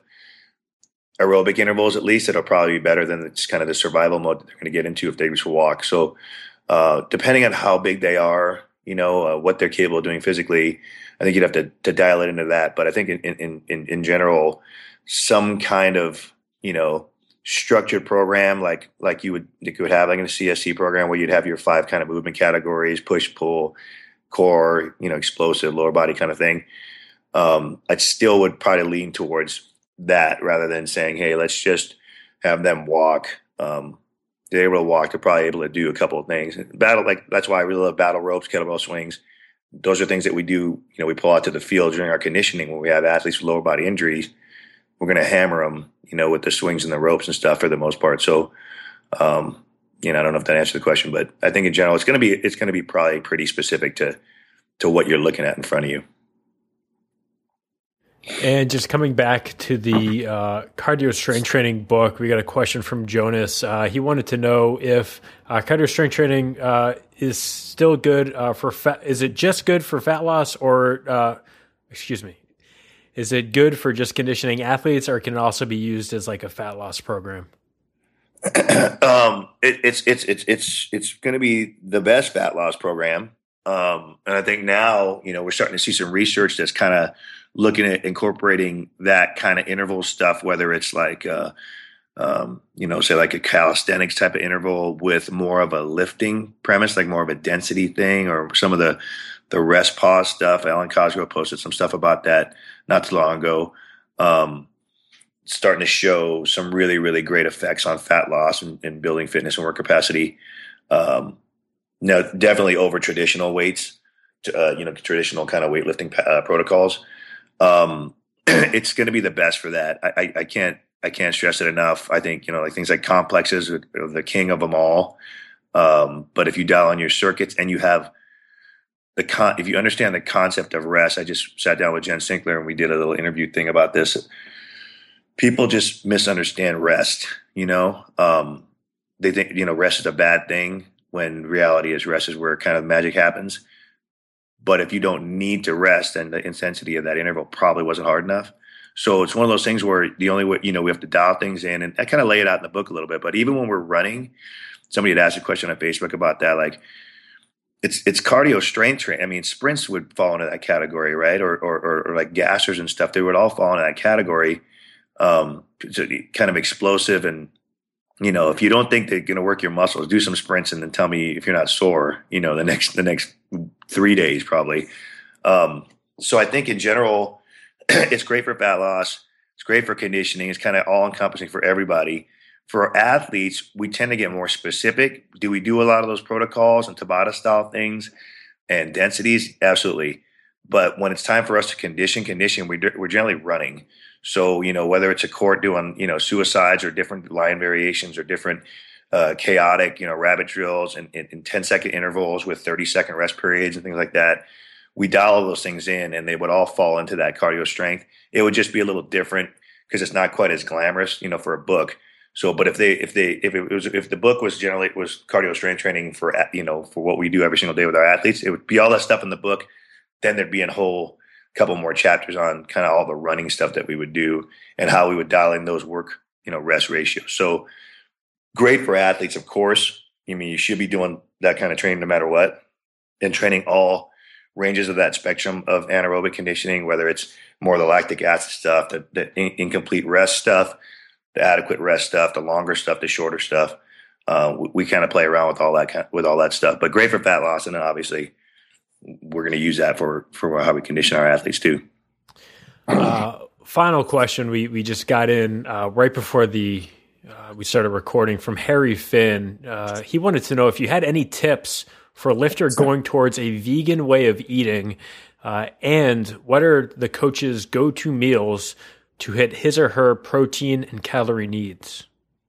aerobic intervals. At least it'll probably be better than it's kind of the survival mode that they're going to get into if they just walk. So, uh, depending on how big they are, you know, uh, what they're capable of doing physically, I think you'd have to, to dial it into that. But I think in, in, in, in general, some kind of, you know, structured program like like you would you would have like in a C S C program where you'd have your five kind of movement categories: push, pull, core, you know, explosive, lower body kind of thing. Um, I still would probably lean towards that rather than saying, hey, let's just have them walk. Um, They're able to walk. They're probably able to do a couple of things. Battle, like that's why I really love battle ropes, kettlebell swings. Those are things that we do. You know, we pull out to the field during our conditioning when we have athletes with lower body injuries. We're going to hammer them, you know, with the swings and the ropes and stuff for the most part. So, um, you know, I don't know if that answered the question, but I think in general, it's going to be it's going to be probably pretty specific to to what you're looking at in front of you. And just coming back to the uh, cardio strength training book, we got a question from Jonas. Uh, he wanted to know if uh, cardio strength training uh, is still good uh, for fat. Is it just good for fat loss, or uh, excuse me, is it good for just conditioning athletes, or can it also be used as like a fat loss program? um, it, it's it's it's it's it's going to be the best fat loss program, um, and I think now you know we're starting to see some research that's kind of looking at incorporating that kind of interval stuff, whether it's like, uh, um, you know, say like a calisthenics type of interval with more of a lifting premise, like more of a density thing, or some of the, the rest pause stuff. Alan Cosgrove posted some stuff about that not too long ago. Um, starting to show some really, really great effects on fat loss and, and building fitness and work capacity. Um, no, definitely over traditional weights, uh, you know, traditional kind of weightlifting uh, protocols. Um, it's going to be the best for that. I, I, I can't, I can't stress it enough. I think, you know, like things like complexes are the king of them all. Um, but if you dial on your circuits and you have the con, if you understand the concept of rest, I just sat down with Jen Sinkler and we did a little interview thing about this. People just misunderstand rest, you know, um, they think, you know, rest is a bad thing when reality is rest is where kind of magic happens. But if you don't need to rest, then the intensity of that interval probably wasn't hard enough. So it's one of those things where the only way, you know, we have to dial things in, and I kind of lay it out in the book a little bit. But even when we're running, somebody had asked a question on Facebook about that. Like it's, it's cardio strength training. I mean, sprints would fall into that category, right? Or, or, or, or like gassers and stuff. They would all fall into that category. um, so kind of explosive. And, you know, if you don't think they're going to work your muscles, do some sprints and then tell me if you're not sore, you know, the next, the next three days probably. Um, so I think in general, it's great for fat loss. It's great for conditioning. It's kind of all encompassing for everybody. For athletes, we tend to get more specific. Do we do a lot of those protocols and Tabata style things and densities? Absolutely. But when it's time for us to condition, condition, we, we're generally running. So, you know, whether it's a court doing, you know, suicides or different line variations or different uh, chaotic, you know, rabbit drills and in ten second intervals with thirty second rest periods and things like that, we dial all those things in and they would all fall into that cardio strength. It would just be a little different because it's not quite as glamorous, you know, for a book. So, but if they, if they, if it was, if the book was generally was cardio strength training for, you know, for what we do every single day with our athletes, it would be all that stuff in the book. Then there'd be a whole couple more chapters on kind of all the running stuff that we would do and how we would dial in those work, you know, rest ratios. So great for athletes, of course. I mean, you should be doing that kind of training no matter what, and training all ranges of that spectrum of anaerobic conditioning, whether it's more the lactic acid stuff, the, the in, incomplete rest stuff, the adequate rest stuff, the longer stuff, the shorter stuff. Uh, we, we kind of play around with all that kind of, with all that stuff, but great for fat loss. And then obviously we're going to use that for, for how we condition our athletes too. Uh, final question. We, we just got in uh, right before the, uh, we started recording from Harry Finn. Uh, he wanted to know if you had any tips for a lifter going towards a vegan way of eating, uh, and what are the coach's go-to meals to hit his or her protein and calorie needs?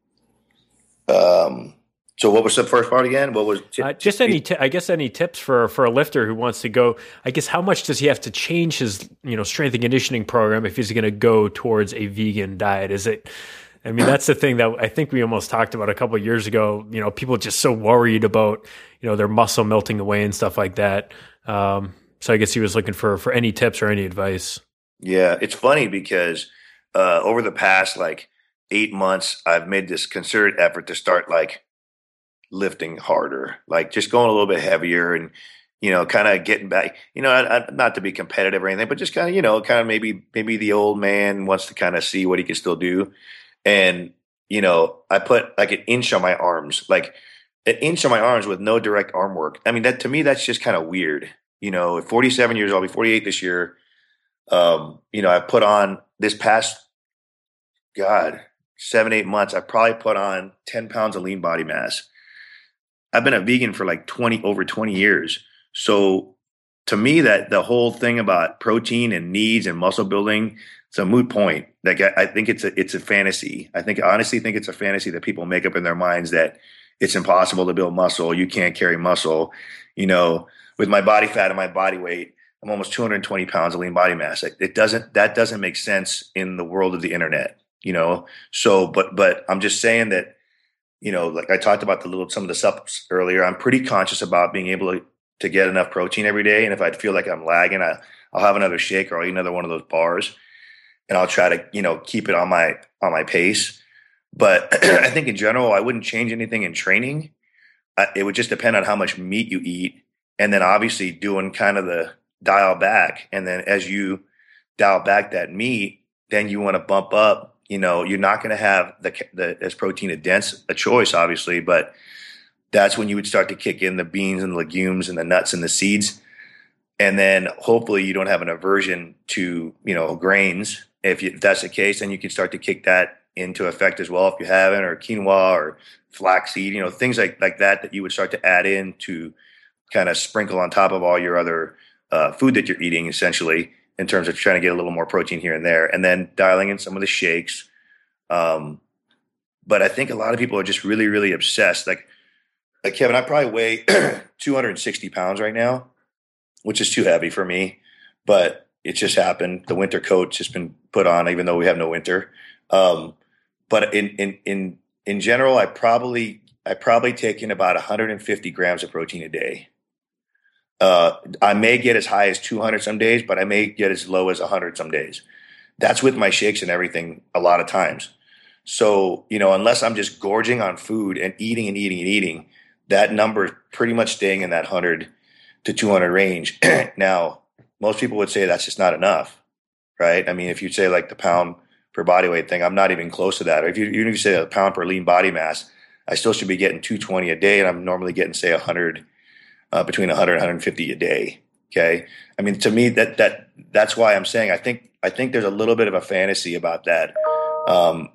Um, so what was the first part again? What was t- uh, just any? T- I guess any tips for for a lifter who wants to go? I guess how much does he have to change his you know strength and conditioning program if he's going to go towards a vegan diet? Is it? I mean, that's the thing that I think we almost talked about a couple of years ago. You know, people just so worried about you know their muscle melting away and stuff like that. Um, so I guess he was looking for for any tips or any advice. Yeah, it's funny because uh, over the past like eight months, I've made this concerted effort to start like lifting harder, like just going a little bit heavier and, you know, kind of getting back, you know, I, I, not to be competitive or anything, but just kind of, you know, kind of maybe, maybe the old man wants to kind of see what he can still do. And, you know, I put like an inch on my arms, like an inch on my arms with no direct arm work. I mean, that to me, that's just kind of weird. You know, at forty-seven years old, I'll be forty-eight this year. Um, you know, I put on this past, God, seven, eight months, I probably put on ten pounds of lean body mass. I've been a vegan for like twenty, over twenty years. So to me, that the whole thing about protein and needs and muscle building, it's a moot point. Like I, I think it's a, it's a fantasy. I think, I honestly think it's a fantasy that people make up in their minds that it's impossible to build muscle. You can't carry muscle. You know, with my body fat and my body weight, I'm almost two hundred twenty pounds of lean body mass. It doesn't, that doesn't make sense in the world of the internet, you know? So, but, but I'm just saying that, you know, like I talked about the little, some of the supplements earlier, I'm pretty conscious about being able to, to get enough protein every day. And if I feel like I'm lagging, I, I'll have another shake or I'll eat another one of those bars and I'll try to, you know, keep it on my, on my pace. But I think in general, I wouldn't change anything in training. I, it would just depend on how much meat you eat. And then obviously doing kind of the dial back. And then as you dial back that meat, then you want to bump up. You know, you're not going to have the, the as protein a dense a choice, obviously, but that's when you would start to kick in the beans and the legumes and the nuts and the seeds. And then hopefully you don't have an aversion to, you know, grains. If, you, if that's the case, then you can start to kick that into effect as well if you haven't, or quinoa or flaxseed, you know, things like, like that, that you would start to add in to kind of sprinkle on top of all your other uh, food that you're eating, essentially, in terms of trying to get a little more protein here and there, and then dialing in some of the shakes. Um, but I think a lot of people are just really, really obsessed. Like, like Kevin, I probably weigh two hundred sixty pounds right now, which is too heavy for me, but it just happened. The winter coat's just been put on, even though we have no winter. Um, but in, in, in, in general, I probably, I probably take in about one hundred fifty grams of protein a day. Uh, I may get as high as two hundred some days, but I may get as low as one hundred some days. That's with my shakes and everything a lot of times. So, you know, unless I'm just gorging on food and eating and eating and eating, that number is pretty much staying in that one hundred to two hundred range. Now, most people would say that's just not enough, right? I mean, if you say like the pound per body weight thing, I'm not even close to that. Or if you, even if you say a pound per lean body mass, I still should be getting two twenty a day, and I'm normally getting, say, one hundred, uh, between one hundred and one hundred fifty a day. Okay. I mean, to me, that, that, that's why I'm saying, I think, I think there's a little bit of a fantasy about that. Um,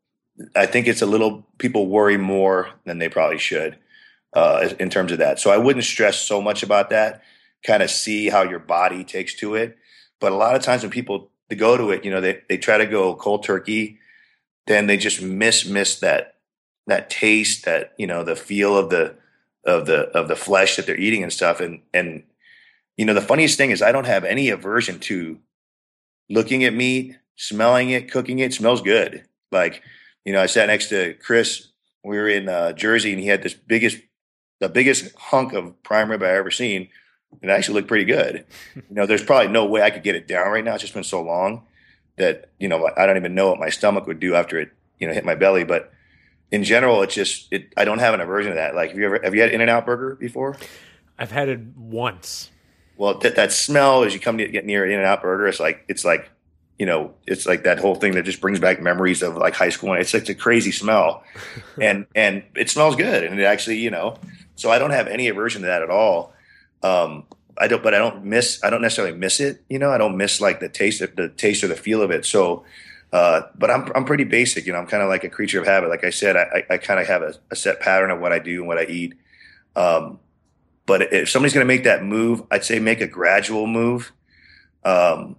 I think it's a little, people worry more than they probably should, uh, in terms of that. So I wouldn't stress so much about that, kind of see how your body takes to it. But a lot of times when people they go to it, you know, they, they try to go cold turkey, then they just miss, miss that, that taste, that, you know, the feel of the, of the, of the flesh that they're eating and stuff. And, and, you know, the funniest thing is I don't have any aversion to looking at meat, smelling it, cooking it. It smells good. Like, you know, I sat next to Chris. We were in uh, Jersey, and he had this biggest, the biggest hunk of prime rib I ever seen. It actually looked pretty good. You know, there's probably no way I could get it down right now. It's just been so long that, you know, I don't even know what my stomach would do after it, you know, hit my belly. But in general, it's just, it, I don't have an aversion to that. Like, have you ever, have you had In-N-Out Burger before? I've had it once. Well, th- that smell as you come to get near In-N-Out Burger, it's like, it's like, you know, it's like that whole thing that just brings back memories of like high school. And it's like a crazy smell, and, and it smells good. And it actually, you know, so I don't have any aversion to that at all. Um, I don't, but I don't miss, I don't necessarily miss it. You know, I don't miss like the taste of the taste or the feel of it. So, uh, but I'm, I'm pretty basic, you know, I'm kind of like a creature of habit. Like I said, I, I kind of have a, a set pattern of what I do and what I eat. Um, But if somebody's going to make that move, I'd say make a gradual move, um,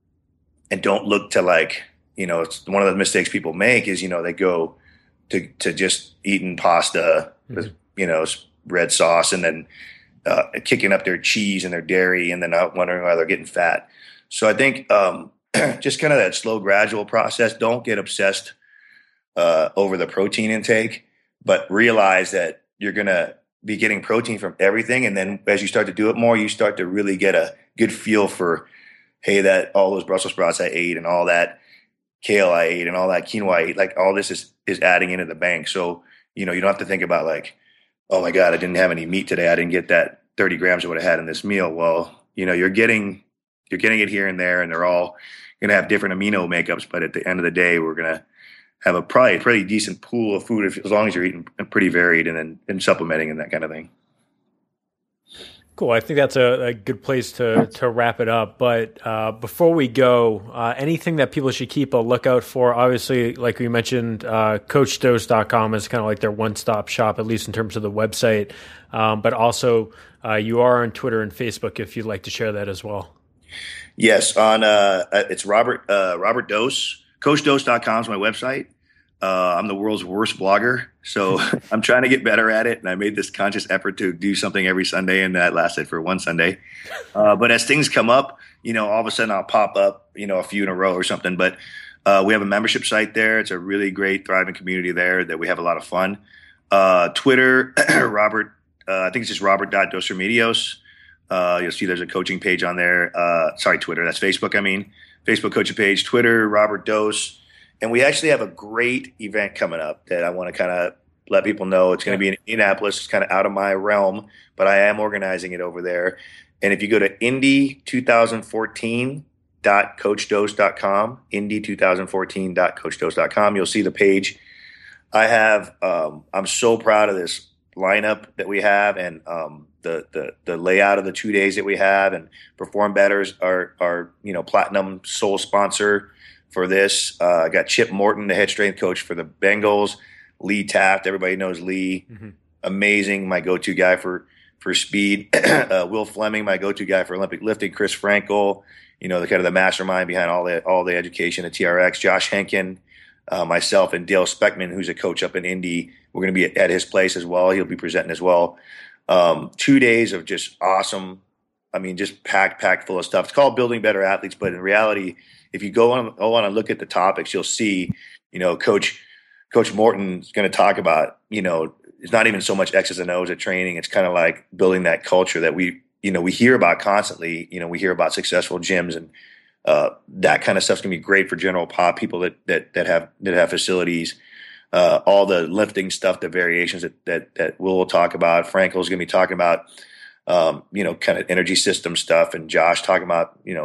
and don't look to like, you know, it's one of the mistakes people make is, you know, they go to, to just eating pasta mm-hmm. with, you know, red sauce and then uh, kicking up their cheese and their dairy and then not wondering why they're getting fat. So I think um, just kind of that slow, gradual process. Don't get obsessed uh, over the protein intake, but realize that you're going to be getting protein from everything. And then as you start to do it more, you start to really get a good feel for, hey, that all those Brussels sprouts I ate and all that kale I ate and all that quinoa I ate, like all this is, is adding into the bank. So, you know, you don't have to think about like, oh my God, I didn't have any meat today. I didn't get that thirty grams I would have had in this meal. Well, you know, you're getting, you're getting it here and there, and they're all going to have different amino makeups. But at the end of the day, we're going to have a probably a pretty decent pool of food if, as long as you're eating pretty varied and then and supplementing and that kind of thing. Cool. I think that's a, a good place to, to wrap it up. But uh, before we go, uh, anything that people should keep a lookout for? Obviously, like we mentioned, uh, coach dose dot com is kind of like their one-stop shop, at least in terms of the website. Um, but also, uh, you are on Twitter and Facebook if you'd like to share that as well. Yes, on uh, it's Robert uh, Robert Dose. coach dose dot com is my website. Uh, I'm the world's worst blogger, so I'm trying to get better at it. And I made this conscious effort to do something every Sunday, and that lasted for one Sunday. Uh, but as things come up, you know, all of a sudden I'll pop up, you know, a few in a row or something. But uh, we have a membership site there. It's a really great, thriving community there that we have a lot of fun. Uh, Twitter, Robert, uh, I think it's just robert.dosermedios. Uh, you'll see there's a coaching page on there. Uh, sorry, Twitter. That's Facebook, I mean. Facebook coaching page, Twitter, Robert Dose. And we actually have a great event coming up that I want to kind of let people know. It's going to be in Indianapolis. It's kind of out of my realm, but I am organizing it over there. And if you go to indy twenty fourteen dot coach dose dot com, indy twenty fourteen dot coach dose dot com, you'll see the page. I have, um, I'm so proud of this lineup that we have, and um, the, the the layout of the two days that we have. And Perform Better's our, our you know platinum sole sponsor for this. uh, I got Chip Morton, the head strength coach for the Bengals. Lee Taft, everybody knows Lee, mm-hmm. amazing, my go-to guy for for speed. uh, Will Fleming, my go-to guy for Olympic lifting. Chris Frankel, you know, the kind of the mastermind behind all the all the education at T R X. Josh Henkin, uh, myself, and Dale Speckman, who's a coach up in Indy. We're going to be at his place as well. He'll be presenting as well. Um, two days of just awesome. I mean, just packed, packed full of stuff. It's called Building Better Athletes, but in reality, if you go on, go on and look at the topics, you'll see, you know, Coach Coach Morton's going to talk about, you know, it's not even so much X's and O's at training. It's kind of like building that culture that we, you know, we hear about constantly. You know, we hear about successful gyms, and uh, that kind of stuff's going to be great for general pop people that that that have that have facilities. Uh, all the lifting stuff, the variations that that that Will will talk about. Frankel's going to be talking about, um, you know, kind of energy system stuff, and Josh talking about, you know,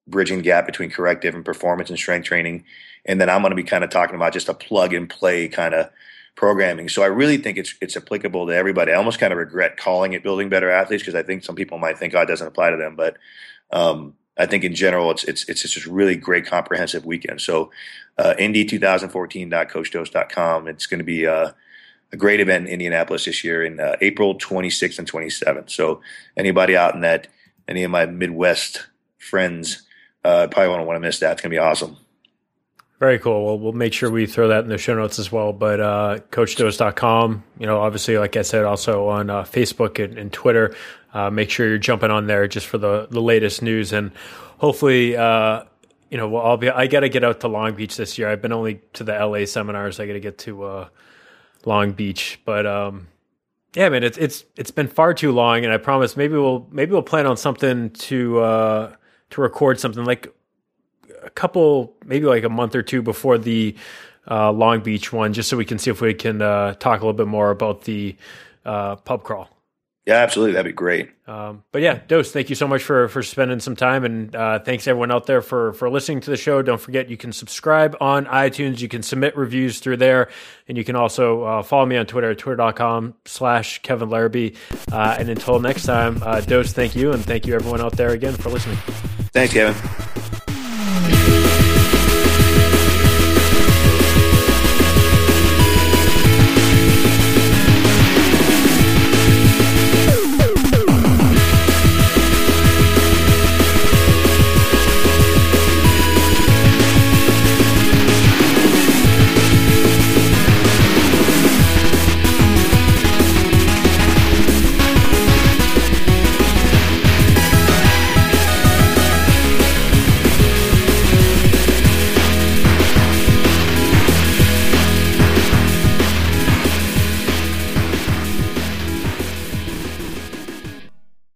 bridging the gap between corrective and performance and strength training. And then I'm going to be kind of talking about just a plug and play kind of programming. So I really think it's it's applicable to everybody. I almost kind of regret calling it Building Better Athletes because I think some people might think, oh, it doesn't apply to them. But um, I think in general, it's it's it's just a really great comprehensive weekend. So uh, Indy twenty fourteen dot coach dose dot com. It's going to be uh, a great event in Indianapolis this year in uh, April twenty-sixth and twenty-seventh. So anybody out in that, any of my Midwest friends, uh, probably won't want to miss that. It's going to be awesome. Very cool. Well, we'll make sure we throw that in the show notes as well. But uh, coach dose dot com, you know, obviously, like I said, also on uh, Facebook and, and Twitter. Uh, make sure you're jumping on there just for the, the latest news. And hopefully, uh, you know, well, I'll be, I got to get out to Long Beach this year. I've been only to the L A seminars. I got to get to uh, Long Beach. But um, yeah, man, it's it's it's been far too long. And I promise maybe we'll maybe we'll plan on something to uh, to record something like a couple, maybe like a month or two before the uh, Long Beach one, just so we can see if we can uh, talk a little bit more about the uh, pub crawl. Yeah, absolutely. That'd be great. Um, but yeah, Dose, thank you so much for for spending some time, and uh, thanks everyone out there for for listening to the show. Don't forget, you can subscribe on iTunes. You can submit reviews through there, and you can also uh, follow me on Twitter at twitter dot com slash Kevin Larrabee. Uh, and until next time, uh, Dose, thank you, and thank you everyone out there again for listening. Thanks, Kevin.